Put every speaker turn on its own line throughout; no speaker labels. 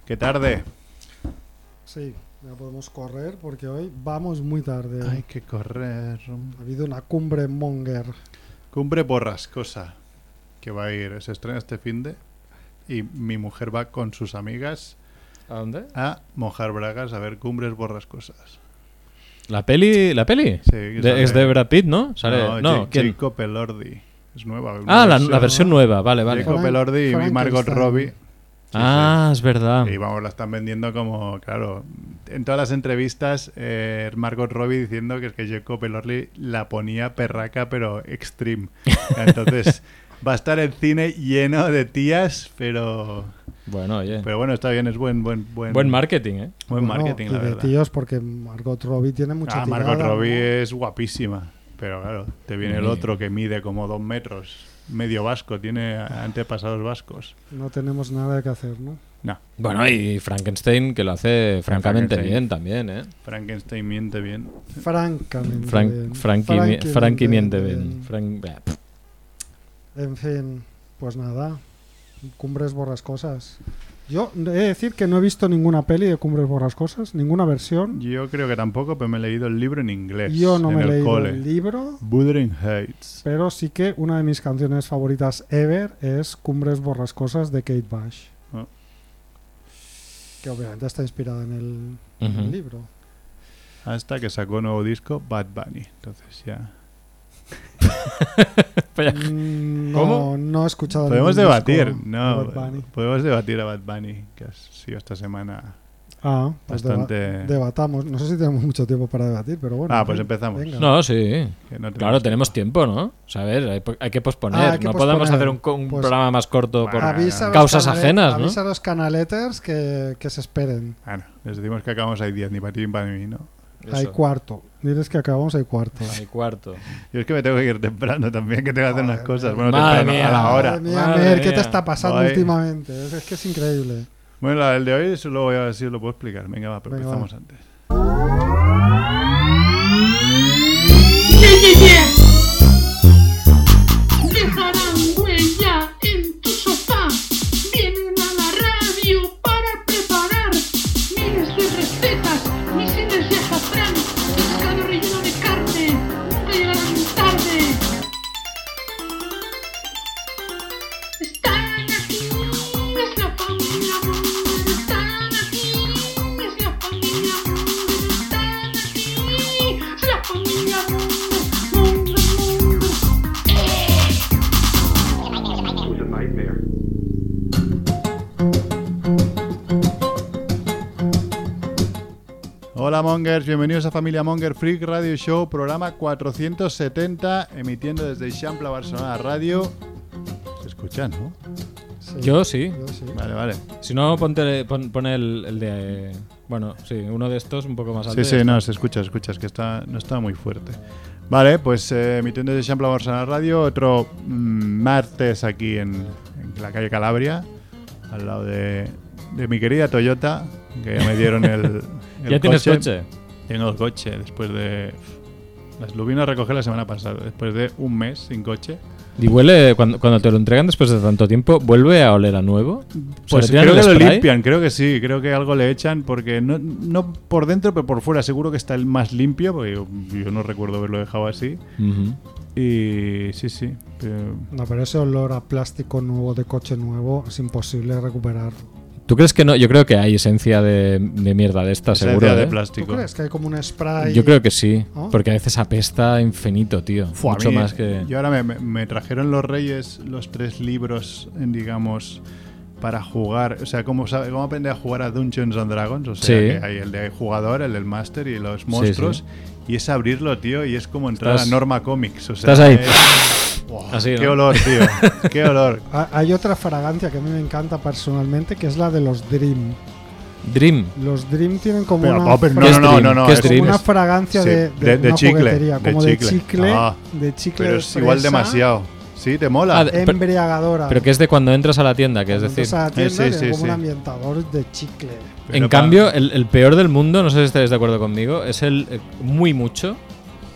¡Qué tarde!
Sí, ya podemos correr porque hoy vamos muy tarde.
Hay que correr.
Ha habido una cumbre monger.
Cumbre borrascosa, que va a ir, se estrena este finde y mi mujer va con sus amigas.
¿A dónde?
A mojar bragas a ver cumbres borrascosas.
¿La peli?
Sí,
Es de Brad Pitt, ¿no? Sale, ¿quién?
Jacob Elordi. Es nueva.
La versión nueva, vale.
Jacob Elordi y Margot Robbie. Sí.
Es verdad.
Y vamos, la están vendiendo como, claro, en todas las entrevistas Margot Robbie diciendo que es que Jacob Elordi la ponía perraca pero extreme. Entonces va a estar el cine lleno de tías, pero...
Bueno, oye.
Pero bueno, está bien, es buen
marketing, ¿eh?
Buen marketing, la
y de
verdad.
tíos porque Margot Robbie tiene mucha tirada,
Margot Robbie,
¿no?
es guapísima. Pero claro, te viene el otro que mide como 2 metros, medio vasco, tiene antepasados vascos.
No tenemos nada que hacer, ¿no?
No.
Bueno, y Frankenstein, que lo hace francamente bien también, ¿eh?
Frankenstein miente bien.
Francamente bien.
Frankie miente bien.
En fin, pues nada. Cumbres borrascosas. Yo he de decir que no he visto ninguna peli de Cumbres borrascosas, ninguna versión.
Yo creo que tampoco, pero me he leído el libro en inglés.
Yo no me he leído
cole.
el libro.
Wuthering Heights.
Pero sí que una de mis canciones favoritas ever es Cumbres borrascosas de Kate Bush.
Oh.
Que obviamente está inspirada en el libro.
Hasta que sacó nuevo disco Bad Bunny. Entonces ya...
¿Cómo? No he escuchado.
Podemos debatir.
No, Bad Bunny.
Podemos debatir a Bad Bunny, que ha sido esta semana
pues
bastante...
debatamos. No sé si tenemos mucho tiempo para debatir, pero bueno.
Pues empezamos.
Venga.
No, sí.
Claro,
tenemos tiempo, ¿no? O sea, a ver, hay que posponer. No podemos hacer un programa más corto por causas ajenas, ¿no?
Avisa a los canaleters que se esperen.
Bueno, les decimos que acabamos ahí 10, ni para ti ni para mí, ¿no?
Eso.
Hay cuarto. Diles que acabamos hay cuarto.
Hay cuarto.
Yo es que me tengo que ir temprano también, que tengo que hacer unas cosas. Bueno,
madre
temprano,
mía,
a la hora.
Madre mía, ¿qué te está pasando últimamente? Es que es increíble.
Bueno, el de hoy eso lo voy a ver si os lo puedo explicar. Venga, va, pero empezamos antes.
Dejarán huella en tu sofá. Vienen a la radio para preparar miles de recetas, misiles de azafrán, pescado relleno de carne. Nunca llegarán tarde. Están aquí, es la familia Munger. Están aquí, es la familia Munger. Están aquí, es la familia Munger.
Hola Mongers, bienvenidos a Familia Monger Freak Radio Show, programa 470, emitiendo desde Champla Barcelona Radio. ¿Se escuchan, no?
Sí,
Yo sí.
Vale.
Si no, pon el de... bueno, sí, uno de estos un poco más alto.
Sí, no, se escucha, es que no está muy fuerte. Vale, pues emitiendo desde Champla Barcelona Radio, otro martes aquí en la calle Calabria, al lado de mi querida Toyota, que ya me dieron el
¿Ya tienes coche?
Tengo el coche, después de... Lo vino a recoger la semana pasada, después de un mes sin coche.
¿Y huele, cuando te lo entregan después de tanto tiempo, vuelve a oler a nuevo?
Pues creo que lo limpian, creo que sí, creo que algo le echan, porque no por dentro, pero por fuera seguro que está el más limpio, porque yo no recuerdo haberlo dejado así. Y sí.
No, pero ese olor a plástico nuevo de coche nuevo es imposible recuperar.
¿Tú crees que no? Yo creo que hay esencia de mierda de esta, seguro.
Esencia de
¿Tú
plástico.
crees que hay como un spray?
Yo creo que sí,
¿Oh?
porque a veces apesta infinito, tío. Mucho más que...
Y ahora me trajeron los Reyes los 3 libros, digamos, para jugar. O sea, cómo aprender a jugar a Dungeons and Dragons. O sea, que hay el de jugador, el del Master y los monstruos.
Sí.
Y es abrirlo, tío, y es como entrar a Norma Comics. O sea,
estás ahí.
Así, qué olor, tío. Qué olor.
Hay otra fragancia que a mí me encanta personalmente, que es la de los Dream.
Dream.
Los Dream tienen como
pero,
una...
no.
¿Qué es
como
Dream?
una fragancia de
de chicle.
juguetería, como de chicle.
De
chicle
pero
de
es
fresa,
igual demasiado. Sí, te mola.
Embriagadora.
Pero que es de cuando entras a la tienda, que es
Cuando
decir...
entras a la tienda,
sí,
como un ambientador de chicle.
En cambio, el peor del mundo, no sé si estáis de acuerdo conmigo, es el muy mucho.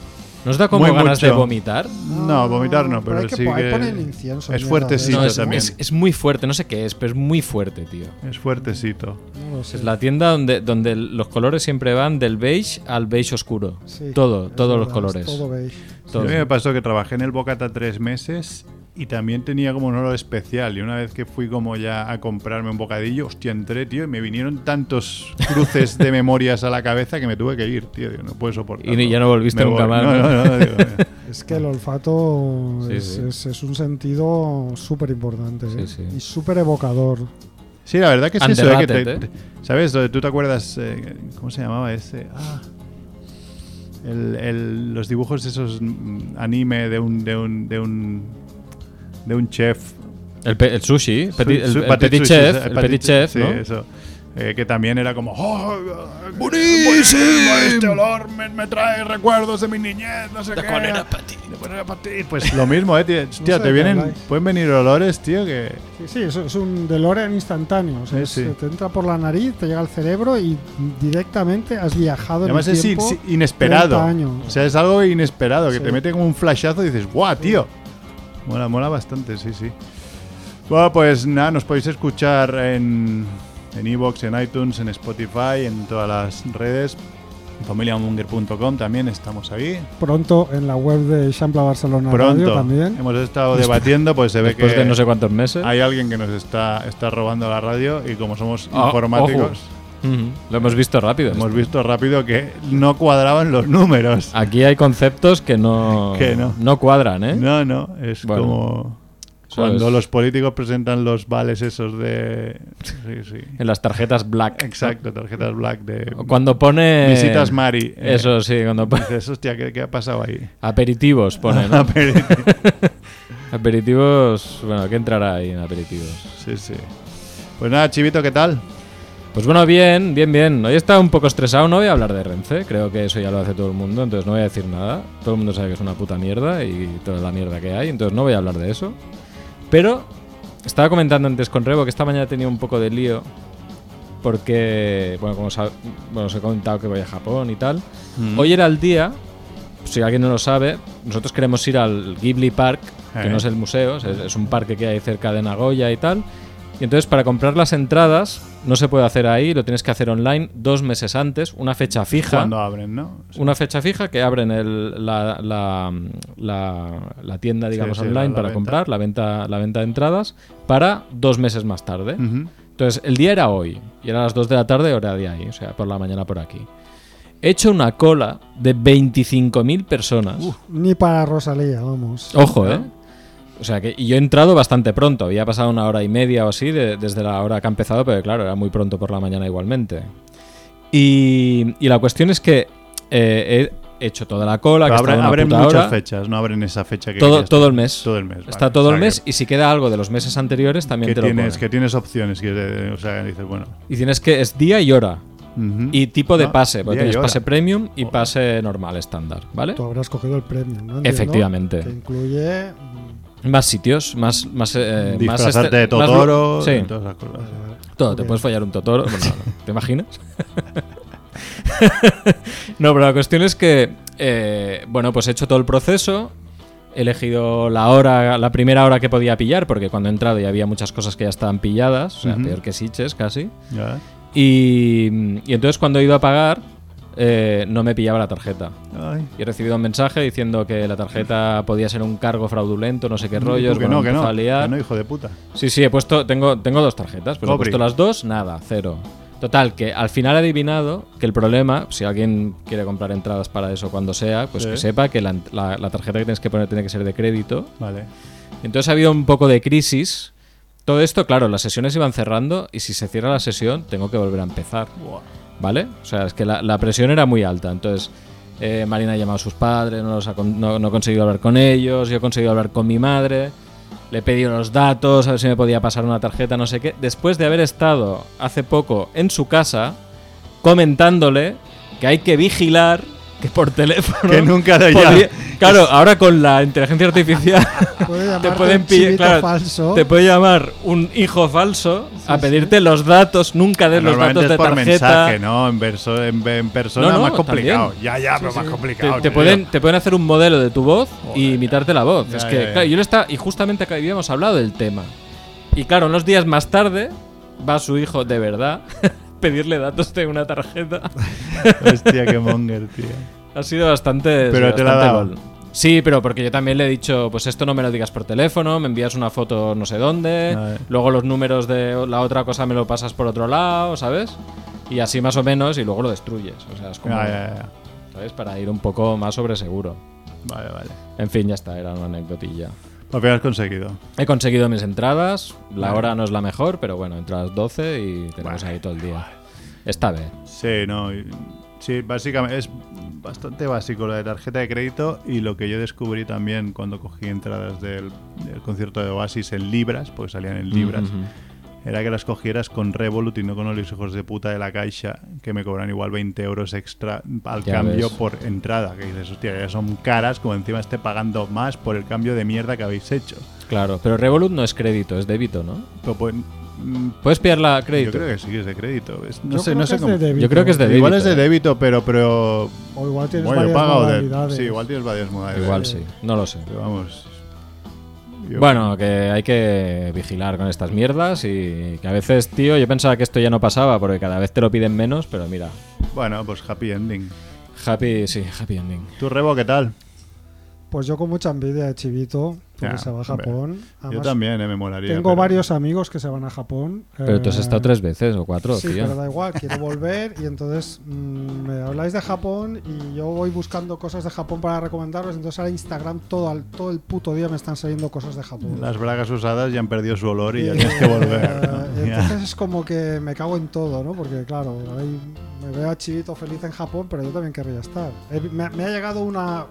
¿Nos da como ganas de vomitar?
No, vomitar no, pero sí que
ponen incienso,
es fuertecito también.
Es muy fuerte, no sé qué es, pero es muy fuerte, tío.
Es fuertecito.
No lo sé.
Es la tienda donde los colores siempre van del beige al beige oscuro.
Sí,
todos
verdad,
los colores.
Todo beige.
A mí me pasó que trabajé en el Bocata 3 meses y también tenía como un olor especial. Y una vez que fui como ya a comprarme un bocadillo, hostia, entré, tío, y me vinieron tantos cruces de memorias a la cabeza que me tuve que ir, tío. No puedo soportarlo.
Y ya no volviste nunca más.
No, digo,
Es que el olfato
Sí.
es un sentido súper importante, ¿eh?
Sí.
Y súper evocador.
Sí, la verdad que es eso,
Underrated,
¿sabes? ¿Tú te acuerdas? ¿Cómo se llamaba ese? Los dibujos esos anime de un chef.
El sushi, el petit chef,
sí,
¿no?
eso. Que también era como ¡buenísimo! Este olor me trae recuerdos de mi niñez, no sé qué. De poner a patir. Pues lo mismo, tío. Hostia,
No sé
pueden venir olores, tío, que...
Sí, eso es un DeLorean instantáneo. O sea,
Sí.
te entra por la nariz, te llega al cerebro y directamente has viajado
Además
en el
es
tiempo
inesperado.
30 años.
O sea, es algo inesperado, que
Sí.
te mete como un flashazo y dices, ¡guau, tío! Mola bastante, sí. Bueno, pues nada, nos podéis escuchar en iVoox, en iTunes, en Spotify, en todas las redes. familiamonger.com también estamos ahí.
Pronto en la web de Champla Barcelona Radio
Pronto.
también.
Hemos estado debatiendo, pues se ve
Después
que
de no sé cuántos meses.
hay alguien que nos está robando la radio y como somos informáticos,
Lo hemos visto rápido.
hemos visto rápido que no cuadraban los números.
Aquí hay conceptos que no cuadran, ¿eh?
No, es
Bueno,
como cuando
¿sabes?
los políticos presentan los vales esos de... Sí.
En las tarjetas black.
Exacto, tarjetas black de...
Cuando pone...
Visitas Mari.
Eso sí, cuando pone...
Dices, hostia, ¿qué ha pasado ahí?
Aperitivos pone, ¿no? Aperitivos... Bueno, ¿qué entrará ahí en aperitivos?
Sí. Pues nada, Chivito, ¿qué tal?
Pues bueno, bien. Hoy está un poco estresado, no voy a hablar de Renfe, creo que eso ya lo hace todo el mundo, entonces no voy a decir nada. Todo el mundo sabe que es una puta mierda y toda la mierda que hay, entonces no voy a hablar de eso. Pero estaba comentando antes con Rebo que esta mañana tenía un poco de lío porque, bueno, como os he comentado que voy a Japón y tal. Hoy era el día, si alguien no lo sabe, nosotros queremos ir al Ghibli Park, que no es el museo, es un parque que hay cerca de Nagoya y tal. Y entonces para comprar las entradas no se puede hacer ahí, lo tienes que hacer online 2 meses antes, una fecha fija.
Cuando abren, ¿no? Sí.
Una fecha fija que abren la tienda, digamos, online para comprar, la venta de entradas, para 2 meses más tarde. Entonces, el día era hoy, y eran las 2 de la tarde, hora de ahí, o sea, por la mañana por aquí. He hecho una cola de 25.000 personas.
Ni para Rosalía, vamos.
Ojo, ¿eh? O sea, y yo he entrado bastante pronto, había pasado 1 hora y media o así desde la hora que ha empezado, pero claro, era muy pronto por la mañana igualmente. Y la cuestión es que he hecho toda la cola, que
abren muchas
hora.
fechas, no abren esa fecha que
todo el mes.
Todo el mes.
Está
vale.
todo
O sea
el mes y si queda algo de los meses anteriores también te lo pone.
Que tienes opciones, o sea, dices, bueno.
Y tienes que es día y hora. Y tipo de pase, porque
día y
tienes
hora.
pase premium y pase normal, estándar, ¿vale?
Tú habrás cogido el premio, ¿no? Entiendo.
Efectivamente.
Que incluye...
Más sitios, más
disfrazarte de Totoro,
sí.
todas esas cosas.
Todo, te puedes follar un Totoro. Bueno, ¿te imaginas? No, pero la cuestión es que, bueno, pues he hecho todo el proceso. He elegido la primera hora que podía pillar, porque cuando he entrado ya había muchas cosas que ya estaban pilladas, o sea, peor que Sitges casi.
Ya.
Y entonces cuando he ido a pagar, no me pillaba la tarjeta.
Ay.
Y he recibido un mensaje diciendo que la tarjeta podía ser un cargo fraudulento, no sé qué rollos.
Que no, hijo de puta.
Sí, he puesto, tengo 2 tarjetas, pues he puesto las 2, nada, 0. Total, que al final he adivinado que el problema, si alguien quiere comprar entradas para eso cuando sea, pues que sepa que la tarjeta que tienes que poner tiene que ser de crédito.
Vale.
Entonces ha habido un poco de crisis. Todo esto, claro, las sesiones iban cerrando y si se cierra la sesión tengo que volver a empezar. ¿Vale? O sea, es que la presión era muy alta. Entonces, Marina ha llamado a sus padres, no he conseguido hablar con ellos, yo he conseguido hablar con mi madre, le he pedido los datos, a ver si me podía pasar una tarjeta, no sé qué. Después de haber estado hace poco en su casa, comentándole que hay que vigilar, que por teléfono...
Que nunca
Claro, ahora con la inteligencia artificial
Puede
te
llamarte
pueden
un chivito
pillar,
falso.
te puede llamar un hijo falso a pedirte los datos, nunca des los datos
Normalmente
de
es por
tarjeta.
mensaje, ¿no? En persona
No,
más complicado.
también.
Ya, pero más complicado.
Te
tío.
pueden hacer un modelo de tu voz y imitarte la voz.
Ya,
es que,
ya, ya.
claro, yo le estaba. Y justamente acá habíamos hablado del tema. Y claro, unos días más tarde va su hijo de verdad pedirle datos de una tarjeta.
Hostia, qué monger, tío.
Ha sido bastante.
Pero te la ha
bastante
dado.
gol. Sí, pero porque yo también le he dicho, pues esto no me lo digas por teléfono, me envías una foto no sé dónde,
Vale.
luego los números de la otra cosa me lo pasas por otro lado, ¿sabes? Y así más o menos, y luego lo destruyes. O sea, es como,
Ya.
¿sabes? Para ir un poco más sobre seguro.
Vale.
En fin, ya está, era una anecdotilla.
Al final has conseguido.
He conseguido mis entradas, la
Vale.
hora no es la mejor, pero bueno, entre las 12 y tenemos ahí todo el día. Está bien.
Sí, no. Sí, básicamente es bastante básico lo de tarjeta de crédito y lo que yo descubrí también cuando cogí entradas del concierto de Oasis en libras, porque salían en libras,
Ujú.
era que las cogieras con Revolut y no con los hijos de puta de la Caixa que me cobran igual 20 euros extra al
Ya
cambio
ves.
por entrada. Que dices, hostia, ya son caras, como encima esté pagando más por el cambio de mierda que habéis hecho.
Claro, pero Revolut no es crédito, es débito, ¿no?
Pero pues,
¿Puedes pillarla a
yo
crédito?
creo que sí, es de crédito. No
Yo
sé,
creo
no
que
sé
es
cómo.
de débito.
Yo creo que es de
Igual
débito,
es de débito, pero
O igual tienes
bueno, yo he
varias
pagado
modalidades.
sí, igual tienes varias modalidades.
Igual sí, no lo sé.
Pero vamos. yo-
Bueno, que hay que vigilar con estas mierdas y que a veces, tío, yo pensaba que esto ya no pasaba porque cada vez te lo piden menos, pero mira,
Bueno, pues happy ending.
happy ending.
¿Tu Rebo qué tal?
Pues yo con mucha envidia de Chivito, porque
Ya,
se va a
hombre.
Japón.
Yo
Además,
también, me molaría.
tengo
pero-
varios amigos que se van a Japón.
Pero tú has estado 3 veces o 4,
Sí,
tío.
pero da igual, quiero volver y entonces me habláis de Japón y yo voy buscando cosas de Japón para recomendaros. Entonces ahora Instagram todo el puto día me están saliendo cosas de Japón.
Las bragas usadas ya han perdido su olor y ya tienes que volver. ¿no? Ya.
Entonces es como que me cago en todo, ¿no? Porque claro, ahí me veo a Chivito feliz en Japón, pero yo también querría estar. Me ha llegado una...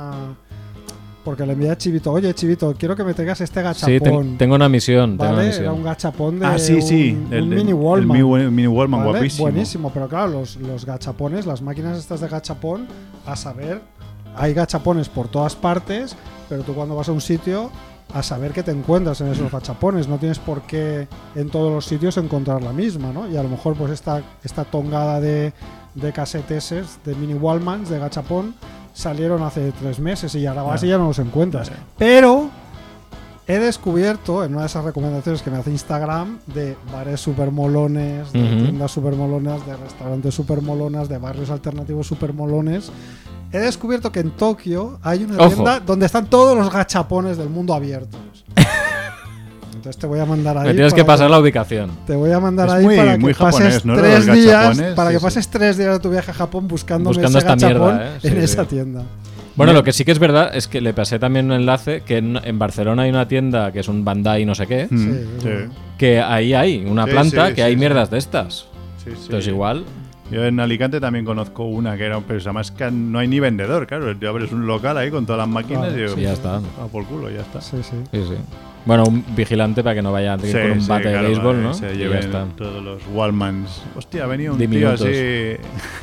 Porque le envié a Chivito, oye Chivito, quiero que me traigas este
Sí,
gachapón.
tengo una misión. Tengo una
¿Vale?
misión.
Era un gachapón de
Ah, sí, sí.
un mini Wallman.
El mini Wallman,
¿vale?
guapísimo.
Buenísimo, pero claro, los gachapones, las máquinas estas de gachapón, a saber, hay gachapones por todas partes, pero tú cuando vas a un sitio, a saber qué te encuentras en esos gachapones, no tienes por qué en todos los sitios encontrar la misma, ¿no? Y a lo mejor pues esta tongada de caseteses, de mini Wallmans, de gachapón, salieron hace 3 meses y ahora vas y ya no los encuentras.
Vale.
Pero he descubierto en una de esas recomendaciones que me hace Instagram de bares super molones, de
Ujú.
tiendas super molonas, de restaurantes super molonas, de barrios alternativos super molones. He descubierto que en Tokio hay una
Ojo.
tienda donde están todos los gachapones del mundo abiertos. Entonces te voy a mandar ahí.
Me tienes que
para
pasar la ubicación.
Te voy a mandar
Es
ahí
muy-
para
muy
que pases
japonés, ¿no? Lo de
3
los
días,
gachapones,
para
sí,
que
sí.
pases 3 días de tu viaje a Japón buscando
Buscando
ese
esta
gachapón
mierda, ¿eh?
en
Sí,
esa
sí.
tienda.
Bueno, lo que sí que es verdad es que le pasé también un enlace que en Barcelona hay una tienda que es un Bandai no sé qué,
Mm,
Sí,
sí.
que ahí hay una
Sí,
planta
sí,
que
sí,
hay
sí.
mierdas de estas.
Sí, sí.
Entonces igual,
Yo en Alicante también conozco una que era, pero además que no hay ni vendedor, claro. Te abres un local ahí con todas las máquinas
Claro,
y
sí, ya está.
por culo, ya está.
Sí, sí.
Sí, sí. Bueno, un vigilante para que no vaya a ir con un bate de
claro,
béisbol,
vale,
¿no?
Se
Y ya
lleven
está.
todos los Wallmans. Hostia, ha venido un
Diminutos.
tío así,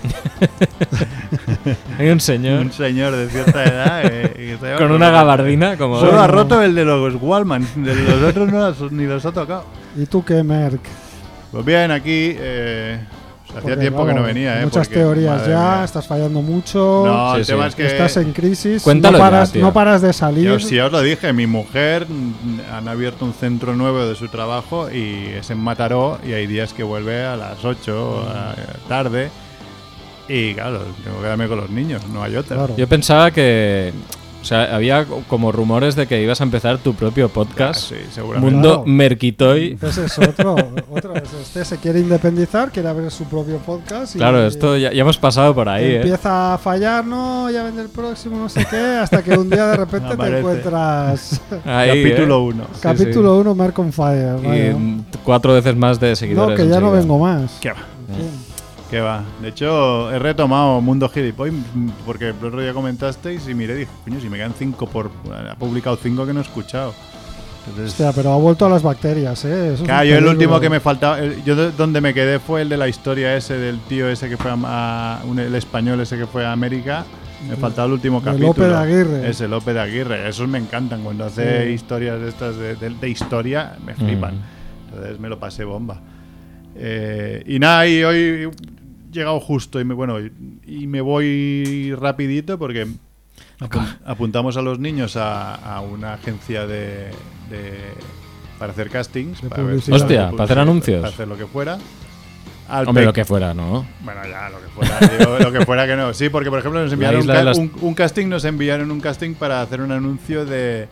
Hay un señor
un señor de cierta edad que está
con una gabardina como...
Solo ha roto el de los Wallmans, de los otros ni los ha tocado.
¿Y tú qué, Merck?
Pues bien, aquí hacía
Porque,
tiempo que
claro,
no venía,
muchas
porque,
teorías
madre
ya,
mía.
estás fallando mucho.
No,
Sí,
el tema
sí.
es que
Estás en crisis,
Cuéntalo
no
ya,
paras,
tío.
no paras de salir.
Si os lo dije, mi mujer han abierto un centro nuevo de su trabajo y es en Mataró y hay días que vuelve a las 8 tarde y claro, tengo que quedarme con los niños, no hay otra.
Claro.
Yo pensaba que... O sea, había como rumores de que ibas a empezar tu propio podcast.
Sí, seguramente.
Mundo
Claro.
Merquitoy.
Ese es otro. Este se quiere independizar, quiere abrir su propio podcast. Y
Claro, esto ya hemos pasado por ahí, ¿eh?
empieza a fallar, no, ya vende el próximo, no sé qué, hasta que un día de repente te
Aparece.
encuentras
Ahí,
Capítulo 1.
capítulo 1, Merck on Fire. vaya.
Y 4 veces más de
No,
seguidores.
que ya no
enseguida.
vengo más.
¿Qué va?
Bien.
¿Qué va? De hecho, he retomado Mundo Gilipoy porque el otro día comentasteis y miré y dije, coño, si me quedan 5 ha publicado 5 que no he escuchado. Entonces,
Hostia, pero ha vuelto a las bacterias, ¿eh? Eso es
claro,
un
yo el
peligro.
último que me faltaba, donde me quedé fue el de la historia ese del tío ese que fue el español ese que fue a América Me faltaba el último
de
capítulo.
Lope de Aguirre.
Ese Lope de Aguirre. Esos me encantan. Cuando hace
Sí.
historias de estas de historia, me flipan. Entonces me lo pasé bomba. Y nada, y hoy he llegado justo y me voy rapidito porque apuntamos a los niños a una agencia para hacer castings.
De
Para ver
publicidad.
Hostia, para hacer anuncios.
Para hacer lo que fuera.
Hombre, lo que fuera, ¿no?
Bueno, ya, lo que fuera. Digo, lo que fuera que no. Sí, porque por ejemplo nos enviaron
isla de las-
un casting, nos enviaron un casting para hacer un anuncio de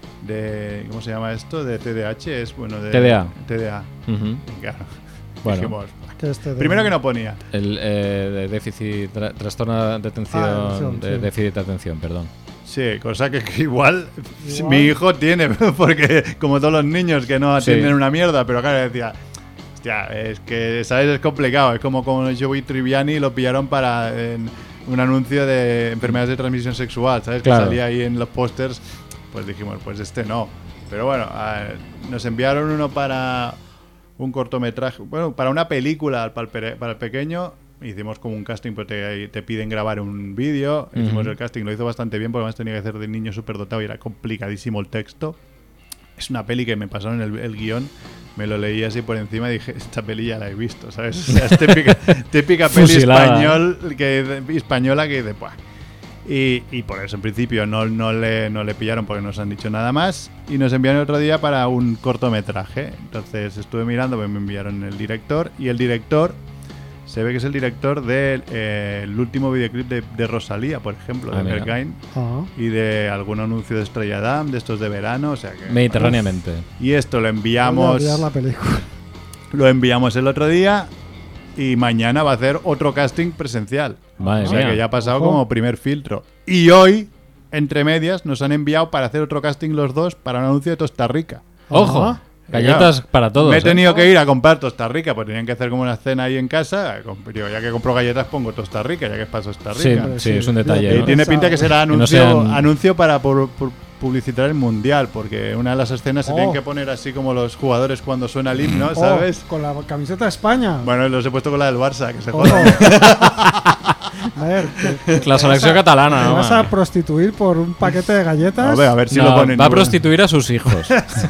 ¿cómo se llama esto? De TDAH, es bueno, de TDA.
Ujú.
Claro.
Bueno.
Dijimos,
Que este de-
primero que no ponía.
El de déficit, trastorno de atención,
sí.
déficit de atención, perdón.
Sí, cosa que igual
Igual.
mi hijo tiene, porque como todos los niños que no atienden
Sí.
una mierda, pero claro, decía, hostia, es que, ¿sabes? Es complicado. Es como Joey Tribbiani lo pillaron para un anuncio de enfermedades de transmisión sexual, ¿sabes?
Claro.
Que salía ahí en los pósters, pues dijimos, pues este no. Pero bueno, nos enviaron uno para un cortometraje, bueno, para una película para el pequeño. Hicimos como un casting, pues te piden grabar un vídeo. Hicimos el casting, lo hizo bastante bien, porque además tenía que hacer de niño superdotado y era complicadísimo el texto. Es una peli que me pasaron el guión, me lo leí así por encima y dije, esta peli ya la he visto, ¿sabes? O sea, es típica peli
Fusilada.
española que dice, ¡buah! Y por eso en principio no le pillaron porque no nos han dicho nada más y nos enviaron otro día para un cortometraje. Entonces estuve mirando, pues me enviaron el director y el director se ve que es el director del el último videoclip de Rosalía, por ejemplo, de
mira.
Berghain,
Ah,
y de algún anuncio de Estrella Damm, de estos de verano, o sea que
Mediterráneamente.
y esto lo
voy a
enviamos
olvidar la película.
el otro día y mañana va a hacer otro casting presencial.
Madre
O sea
mía.
que ya ha pasado
Ojo.
como primer filtro. Y hoy, entre medias, nos han enviado para hacer otro casting los dos para un anuncio de Tosta Rica.
¡Ojo!
Ajá.
Galletas para todos.
Me he
¿eh?
tenido que ir a comprar Tosta Rica, pues tenían que hacer como una cena ahí en casa. Digo, ya que compro galletas, pongo Tosta Rica, ya que es para Tosta
Sí,
Rica.
sí, es un detalle.
Y
¿no?
tiene pinta que será
Que no
anuncio,
sean-
anuncio para publicitar el mundial, porque una de las escenas se
Oh.
tienen que poner así como los jugadores cuando suena el himno, ¿sabes?
Oh, con la camiseta de España.
Bueno, los he puesto con la del Barça, que se
Oh.
jodan.
A ver,
La selección catalana,
¿te
¿no?
vas a prostituir por un paquete de galletas?
A ver si
No,
lo ponen.
va a prostituir a sus hijos.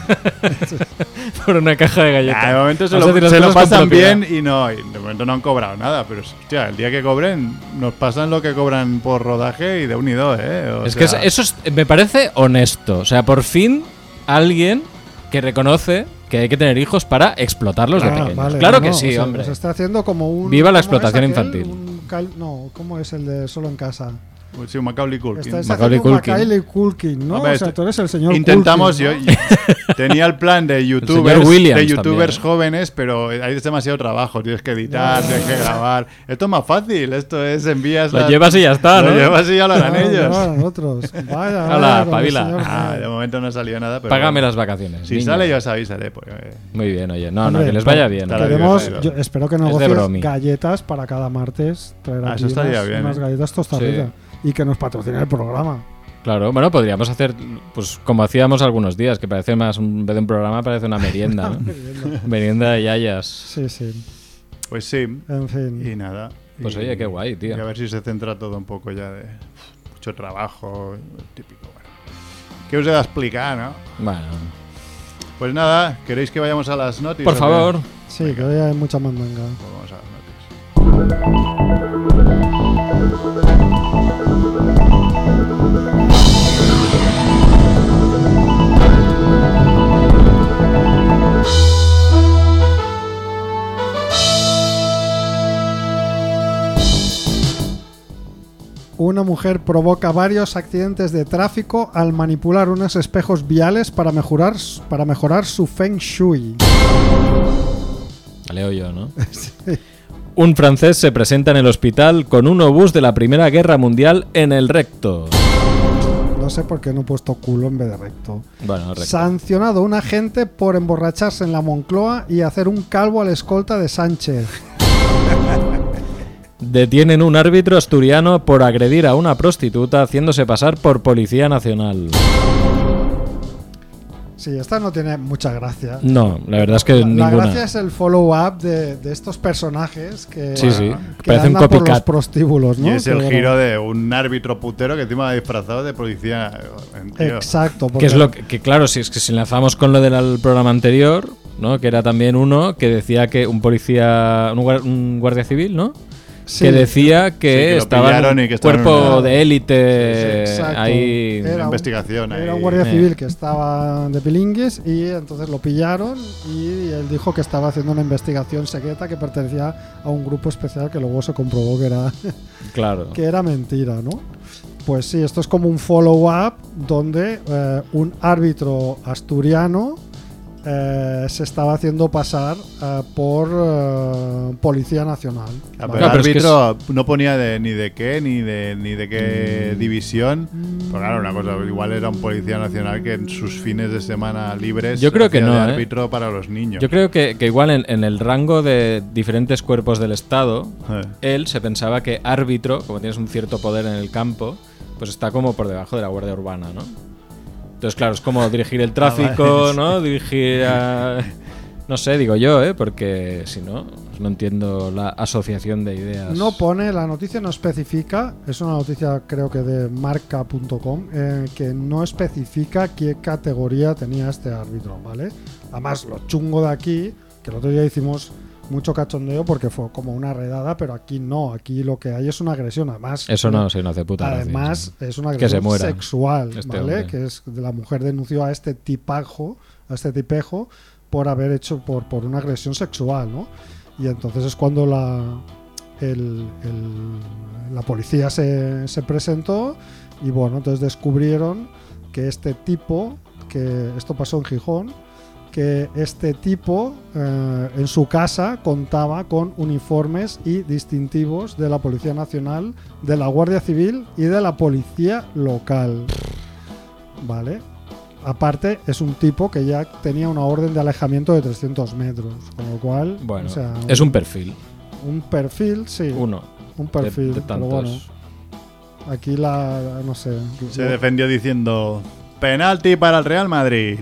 Por una caja de galletas.
De momento se
Vamos a
lo,
decir las
se lo
cosas con
pasan
propiedad.
bien y de momento no han cobrado nada, pero hostia, el día que cobren nos pasan lo que cobran por rodaje y de unido, O
Es que
sea,
eso me parece honesto. O sea, por fin alguien que reconoce que hay que tener hijos para explotarlos de pequeños.
vale,
claro
no,
que
no,
sí,
o sea,
hombre.
Se está haciendo como un.
Viva la
¿cómo es
explotación
aquel?
infantil.
No, ¿cómo es el de Solo en Casa?
sí, Macaulay Culkin.
Estás
Macaulay
haciendo un
Culkin.
Macaulay Culkin, ¿no?
Hombre,
o sea, tú eres el señor
Intentamos,
Culkin,
yo tenía el plan de
señor
youtubers,
Williams
de youtubers
también.
jóvenes, pero hay demasiado trabajo, tienes que editar, tienes que grabar. Esto es más fácil, esto es envías
Lo
las-
llevas y ya está,
lo
¿no?
llevas y ya lo harán
Claro,
ellos.
no, nosotros. Vaya,
Hala,
vaya, con el
pabila.
señor
De momento no salió nada, pero
Págame
bueno.
las vacaciones.
Si
niño.
sale yo os avisaré, porque
Muy bien, oye. No,
Hombre,
que les vaya bien.
estará
Queremos,
divertido.
yo espero que
de
negocies
bromi.
galletas para cada martes traer aquí
eso estaría
unas,
bien,
unas galletas tostaditas y que nos patrocine el programa.
Claro, bueno, podríamos hacer, pues como hacíamos algunos días, que parece más, en vez de un programa, parece una merienda, ¿no? Merienda de yayas.
Sí, sí.
Pues sí,
En fin.
y nada.
Pues
Y-
oye, qué guay,
Y
tío.
a ver si se centra todo un poco ya de mucho trabajo, típico. Bueno. ¿Qué os he de explicar, no?
Bueno,
Pues nada, ¿queréis que vayamos a las noticias?
por
o qué?
favor.
Sí, que hoy hay mucha mandanga.
Pues vamos a las noticias.
Una mujer provoca varios accidentes de tráfico al manipular unos espejos viales para mejorar su feng shui.
La leo yo, ¿no? Un francés se presenta en el hospital con un obús de la Primera Guerra Mundial en el recto.
No sé por qué no he puesto culo en vez de recto.
Bueno, recto.
Sancionado un agente por emborracharse en la Moncloa y hacer un calvo al escolta de Sánchez.
Detienen un árbitro asturiano por agredir a una prostituta haciéndose pasar por Policía Nacional.
Sí, esta no tiene mucha gracia.
No, la verdad es que
La
ninguna.
gracia es el follow-up de estos personajes que,
Sí, sí.
que
Parece un
andan por los
copycat.
prostíbulos, ¿no?
Y es el
Que, bueno,
giro de un árbitro putero que encima va disfrazado de policía. Tío.
Exacto.
Que es lo que claro, si es que si enlazamos con lo del programa anterior, ¿no? Que era también uno que decía que un policía, un guardia civil, ¿no?
Sí,
que decía que,
que lo
estaba
pillaron
en
y
un
que estaba en
cuerpo
una-
de élite
exacto.
ahí.
Una
Era un-
investigación.
Era
ahí.
un guardia
Eh.
civil que estaba de pilingues y entonces lo pillaron y él dijo que estaba haciendo una investigación secreta que pertenecía a un grupo especial que luego se comprobó
Claro.
que era mentira, ¿no? Pues sí, esto es como un follow-up donde un árbitro asturiano se estaba haciendo pasar por Policía Nacional.
Ah,
¿vale?
pero
Claro,
el
pero es que
árbitro no ponía ni de qué, ni de qué división. Pero claro, una cosa, igual era un policía nacional que en sus fines de semana libres
Yo creo que
hacía
no,
de
¿eh?
árbitro para los niños.
Yo creo que igual en el rango de diferentes cuerpos del Estado, él se pensaba que árbitro, como tienes un cierto poder en el campo, pues está como por debajo de la Guardia Urbana, ¿no? Entonces, claro, es como dirigir el tráfico,
vale,
¿no? Dirigir a... No sé, digo yo, ¿eh? Porque si no, no entiendo la asociación de ideas.
No pone, la noticia no especifica, es una noticia creo que de marca.com, que no especifica qué categoría tenía este árbitro, ¿vale? Además, lo chungo de aquí, que el otro día hicimos mucho cachondeo porque fue como una redada, pero aquí no, aquí lo que hay es una agresión, además.
Eso no hace puta gracia,
Además,
sí.
es una
Que se
agresión
muera
sexual,
este
¿vale?
hombre.
Que es de la mujer denunció a este tipejo por haber hecho por una agresión sexual, ¿no? Y entonces es cuando la policía se presentó y bueno, entonces descubrieron que este tipo, que esto pasó en Gijón, que este tipo en su casa contaba con uniformes y distintivos de la Policía Nacional, de la Guardia Civil y de la Policía Local. ¿Vale? Aparte, es un tipo que ya tenía una orden de alejamiento de 300 metros, con lo cual...
Bueno,
o sea,
es un perfil.
un perfil, sí.
Uno.
Un perfil,
de
pero
tantos.
bueno. Aquí no sé.
Se defendió diciendo penalti para el Real Madrid.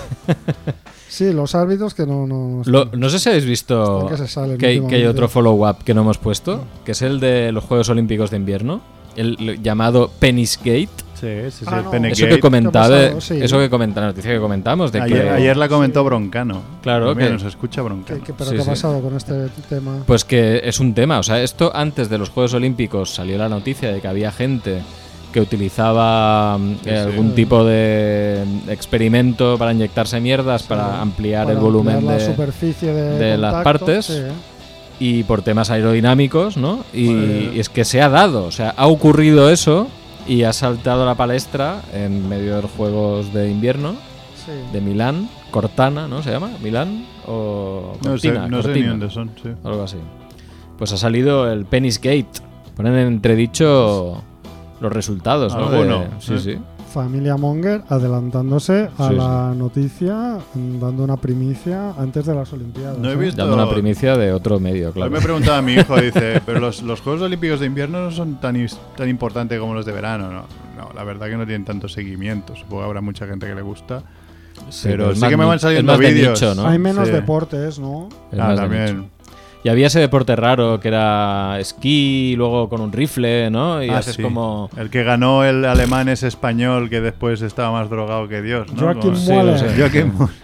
Sí, los árbitros que no...
No sé si habéis visto
Están que se salen
que hay
últimamente.
otro follow-up que no hemos puesto, que es el de los Juegos Olímpicos de Invierno, el llamado Penisgate.
Sí,
Ah, no.
Penegate.
Eso que comentaba,
¿Qué ha pasado? Sí.
eso que comenta la noticia que comentamos de
Ayer
que
la comentó Broncano.
Claro,
Mira,
que-
nos escucha Broncano.
¿Pero
Sí,
qué ha
sí.
pasado con este tema?
pues que es un tema, o sea, esto antes de los Juegos Olímpicos salió la noticia de que había gente que utilizaba algún tipo de experimento para inyectarse mierdas para ampliar
Para
el volumen
ampliar la
de
superficie
de las
contacto,
partes.
sí.
y por temas aerodinámicos, ¿no? Y es que se ha dado, o sea, ha ocurrido eso y ha saltado a la palestra en medio de los Juegos de Invierno
Sí.
de Milán, Cortana, ¿no? ¿Se llama? ¿Milán o
No sé,
Cortina?
no sé ni
Cortina,
dónde son. Sí.
algo así. Pues ha salido el Penisgate. Ponen en entredicho los resultados, ¿no?
Alguno,
Sí,
sí.
sí.
Familia Monger adelantándose a
Sí,
la noticia, dando una primicia antes de las Olimpiadas.
No he
¿eh?
visto-
Dando una primicia de otro medio,
Hoy
claro.
me preguntaba mi hijo, dice, pero los Juegos Olímpicos de invierno no son tan importantes como los de verano. No, la verdad que no tienen tanto seguimiento. Supongo que habrá mucha gente que le gusta.
Sí,
pero
es
sí
más
que me van
es
saliendo
más de
vídeos.
nicho, ¿no?
Hay menos
Sí.
deportes, ¿no?
Es más de
también.
nicho. Y había ese deporte raro que era esquí, luego con un rifle, ¿no? Y haces
Sí.
como...
El que ganó el alemán es español, que después estaba más drogado que Dios, ¿no?
Joaquim
Como-
Sí, lo
Mueller.
sé.
Joaquim Mueller.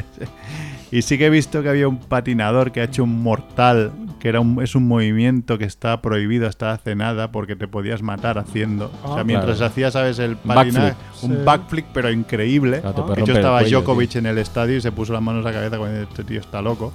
Y sí que he visto que había un patinador que ha hecho un mortal, que es un movimiento que está prohibido hasta hace nada porque te podías matar haciendo. O sea, mientras
claro.
hacías, ¿sabes? El patinaje,
Backflip.
un
Sí.
backflip, pero increíble.
Claro, te
Ah.
puede
De hecho,
romper el
estaba
cuello,
Djokovic
tío.
en el estadio y se puso las manos a la cabeza cuando este tío está loco.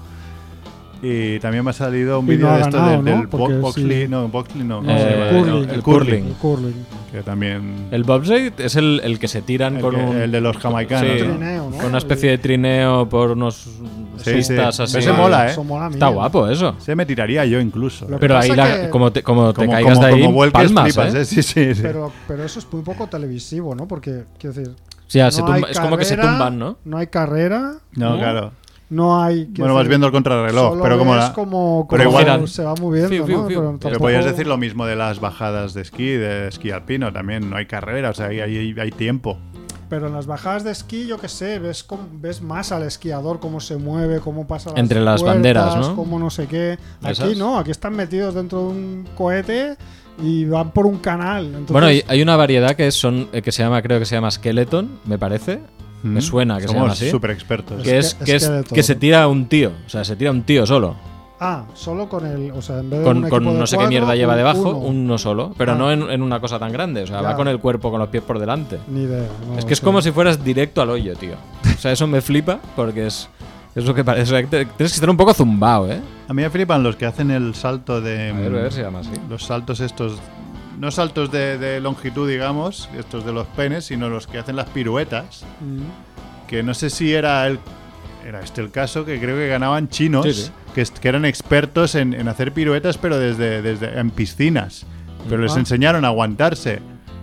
Y también me ha salido un
Y
vídeo
no ha
de esto
ganado,
del
¿no? Porque
Boxley,
sí.
no, Boxley no,
No,
¿cómo se llama?
curling.
El curling.
El curling.
Que también...
El bobsleigh es el que se tiran
El
con
que-
un...
el de los jamaicanos,
Sí,
¿no?
Trineo, ¿no?
con una especie de trineo por unos
Sí,
pistas
sí.
así.
Ese mola, ¿eh?
Eso mola
Está
mil.
guapo eso.
Se me tiraría yo incluso.
Lo que
Pero ahí
pasa que-
como te
como
caigas de ahí,
como vuelques,
palmas,
flipas,
¿eh?
Sí, sí, sí.
Pero eso es muy poco televisivo, ¿no? Porque, quiero decir,
O sea,
no hay
es como que se
carrera,
tumban, ¿no?
No hay carrera,
No,
¿no?
claro.
no hay... quiero
Bueno, vas
decir,
viendo el contrarreloj,
solo
pero como
ves
la...
como
pero
igual-
se va moviendo,
Fiu, fiu,
¿no?
fiu.
Pero
Pero
Pero
tampoco-
podrías decir lo mismo de las bajadas de esquí alpino también. No hay carrera, o sea, hay tiempo.
Pero en las bajadas de esquí, yo qué sé, ves más al esquiador cómo se mueve, cómo pasa
Entre las banderas, ¿no?
cómo no sé qué. Aquí
¿Esas?
no, aquí están metidos dentro de un cohete y van por un canal. Entonces,
Bueno, hay una variedad que que se llama, creo que se llama Skeleton, me parece. Me suena que se llama
Somos
así.
súper expertos.
Que se tira un tío. O sea, se tira un tío solo.
solo con el. O sea, en vez de un
Con
equipo de
no sé qué
4,
mierda lleva debajo,
uno.
uno solo. Pero
Ah.
no en una cosa tan grande. O sea,
Ya.
va con el cuerpo, con los pies por delante.
Ni idea. no
Es
lo
que es
sé.
como si fueras directo al hoyo, tío. O sea, eso me flipa porque es lo que parece. O sea, tienes que estar un poco zumbao, ¿eh?
A mí me flipan los que hacen el salto de.
A ver si se llama así.
Los saltos estos. No saltos de longitud, digamos, estos de los penes, sino los que hacen las piruetas. Que no sé si era este el caso, que creo que ganaban chinos,
Sí, sí.
que eran expertos en hacer piruetas, pero desde en piscinas. Pero les enseñaron a aguantarse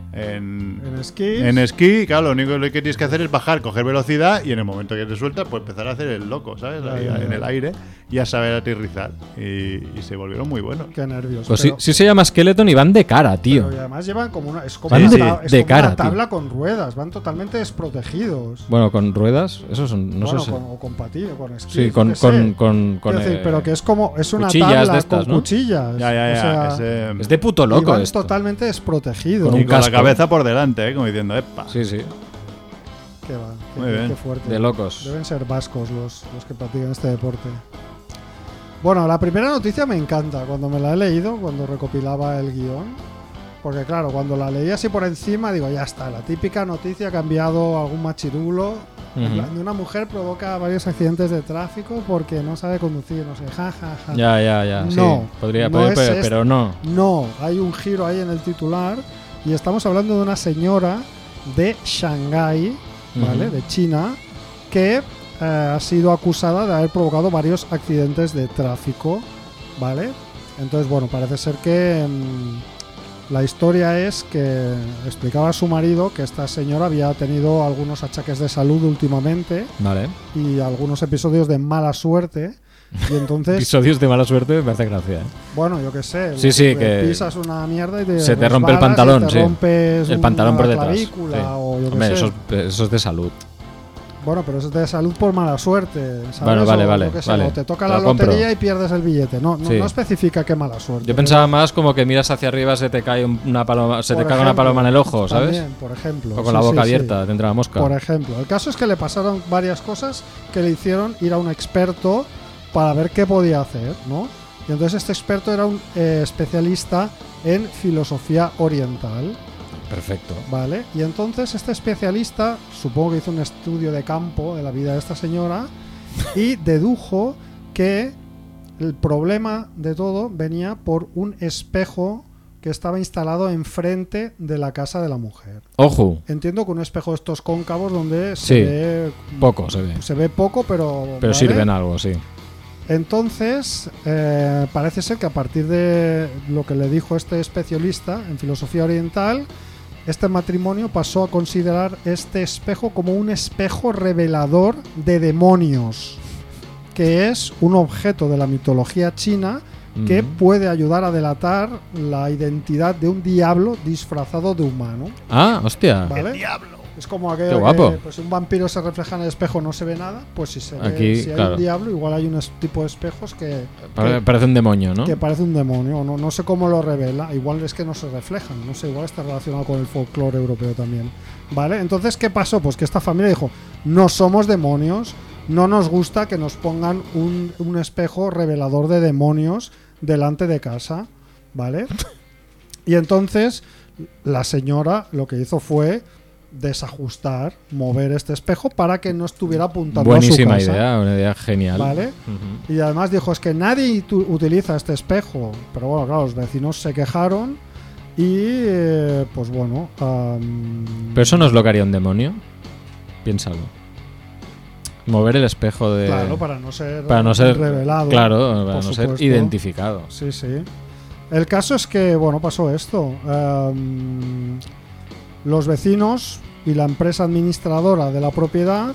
en
esquí.
en esquí. Y claro, lo único que tienes que hacer es bajar, coger velocidad y en el momento que te sueltas, pues empezar a hacer el loco, ¿sabes? Ahí,
Ya.
en el aire y a saber aterrizar. Y se volvieron muy buenos.
Qué nervios.
Pues
pero-
sí se llama Skeleton y van de cara, tío.
Pero y además llevan como una. Es como,
Van
una,
de-
ta- es
de
como
cara,
una
tío.
tabla con ruedas. Van totalmente desprotegidos.
Bueno, con ruedas, esos son. No
Bueno,
sé.
o con patillas, con esquí.
Sí,
yo
con.
qué sé. Quiero decir,
eh,
pero que es como. Es una
cuchillas
tabla
de estas,
con
¿no?
cuchillas.
Ya.
O sea,
Es de puto
y
loco
van
esto.
totalmente desprotegidos.
Con
Y
un
con la
casco.
cabeza por delante, como diciendo, ¡epa!
Sí, sí.
Qué va,
Muy bien.
qué fuerte.
De locos.
Deben ser vascos los que practican este deporte. Bueno, la primera noticia me encanta. Cuando me la he leído, cuando recopilaba el guión. Porque claro, cuando la leí así por encima, digo, ya está. La típica noticia que ha enviado algún machirulo. En
Ujú.
plan, de una mujer provoca varios accidentes de tráfico porque no sabe conducir. No sé, ja.
Ya. Sí.
No,
Podría,
no es
pero no.
No, hay un giro ahí en el titular. Y estamos hablando de una señora de Shanghái, ¿vale?
Ujú.
De China, que ha sido acusada de haber provocado varios accidentes de tráfico, ¿vale? Entonces, bueno, parece ser que la historia es que explicaba a su marido que esta señora había tenido algunos achaques de salud últimamente
Vale.
y algunos episodios de mala suerte. Y entonces,
Episodios de mala suerte me hace gracia. ¿eh?
bueno, yo qué sé,
Sí, sí, que
pisas una mierda y
se te rompe el
resbalas y
pantalón,
te
sí.
rompes
El pantalón
una
por detrás.
clavícula
Sí.
o yo qué
Hombre,
sé.
eso es de salud.
Bueno, pero eso es de salud por mala suerte, ¿sabes?
Bueno, vale,
O
vale,
yo qué sé,
vale.
o te toca
Te
la
lo compro.
lotería y pierdes el billete. No
Sí.
especifica qué mala suerte.
Yo pensaba más como que miras hacia arriba, se te cae una paloma, se te
Por
cae una
ejemplo,
paloma en el ojo, ¿sabes?
También, por ejemplo.
O con
Sí,
la boca
sí,
abierta, te entra la mosca.
Por ejemplo, el caso es que le pasaron varias cosas que le hicieron ir a un experto para ver qué podía hacer, ¿no? Y entonces este experto era un especialista en filosofía oriental,
Perfecto.
¿vale? Y entonces este especialista, supongo que hizo un estudio de campo de la vida de esta señora y dedujo que el problema de todo venía por un espejo que estaba instalado enfrente de la casa de la mujer.
Ojo,
Entiendo que un espejo de estos cóncavos donde
Sí,
se ve
poco se ve.
se ve poco, pero
Pero
¿vale?
sirven algo, sí.
Entonces, parece ser que a partir de lo que le dijo este especialista en filosofía oriental, este matrimonio pasó a considerar este espejo como un espejo revelador de demonios, que es un objeto de la mitología china que
Ujú.
puede ayudar a delatar la identidad de un diablo disfrazado de humano.
Ah, hostia.
¿Vale? Es como aquello
Qué guapo.
que, pues, si un vampiro se refleja en el espejo no se ve nada, pues si se ve,
Aquí,
si hay
claro.
un diablo, igual hay un tipo de espejos que
Parece un demonio, ¿no?
parece un demonio. No sé cómo lo revela. Igual es que no se reflejan. No sé, igual está relacionado con el folclore europeo también. ¿Vale? Entonces, ¿qué pasó? Pues que esta familia dijo, no somos demonios, no nos gusta que nos pongan un espejo revelador de demonios delante de casa. ¿Vale? Y entonces la señora lo que hizo fue desajustar, mover este espejo para que no estuviera apuntando
Buenísima
a su casa.
idea, una idea genial.
¿Vale?
Ujú.
Y además dijo, es que nadie utiliza este espejo. Pero bueno, claro, los vecinos se quejaron y pues bueno...
Pero eso no es lo que haría un demonio. Piénsalo. Mover el espejo de...
Claro, para no ser revelado.
Claro, para
por
no ser
supuesto.
identificado.
Sí, sí. El caso es que, bueno, pasó esto. Los vecinos y la empresa administradora de la propiedad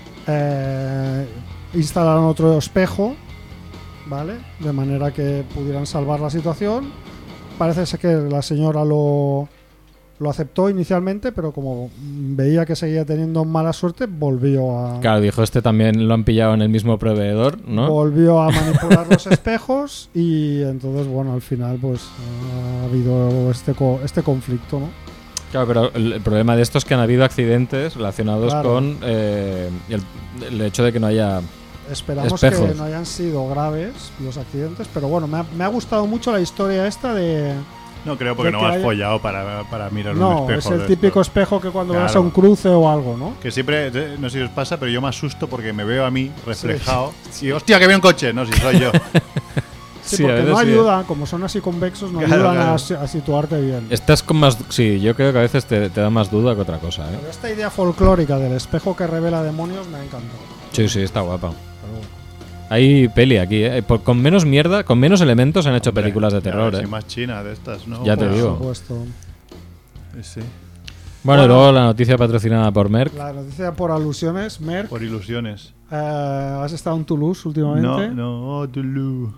instalaron otro espejo, ¿vale? De manera que pudieran salvar la situación. Parece ser que la señora lo lo aceptó inicialmente, pero como veía que seguía teniendo mala suerte, volvió a...
Claro, dijo, este también lo han pillado en el mismo proveedor, ¿no?
Volvió a manipular los espejos y entonces, bueno, al final pues ha habido este conflicto, ¿no?
Claro, pero el problema de esto es que han habido accidentes relacionados
Claro.
con el hecho de que no haya...
Esperamos
Espejos.
que no hayan sido graves los accidentes, pero bueno, me ha gustado mucho la historia esta de...
No creo porque
de
no
que
has
haya-
follado para mirar un
No,
espejo.
es el
de
típico
estos.
espejo que cuando
Claro.
vas a un cruce o algo, ¿no?
Que siempre, no sé si os pasa, pero yo me asusto porque me veo a mí reflejado. Y hostia, que viene un coche. No, si soy yo.
Sí,
Sí, a
porque
veces
no
sí.
ayudan, como son así convexos, no
Claro,
ayudan
claro.
a situarte bien.
Estás con más... Sí, yo creo que a veces te da más duda que otra cosa, ¿eh?
Pero esta idea folclórica del espejo que revela demonios me ha encantado.
Sí, sí, está guapa.
Pero bueno.
Hay peli aquí, ¿eh? Con menos mierda, con menos elementos han hecho
Hombre,
películas de
ya
terror,
ves,
¿eh?
y más china de estas, ¿no?
Ya te
Por
digo.
supuesto.
Sí,
Bueno, y
Bueno.
luego la noticia patrocinada por Merck.
La noticia por alusiones, Merck,
por ilusiones.
¿has estado en Toulouse últimamente?
No, Toulouse.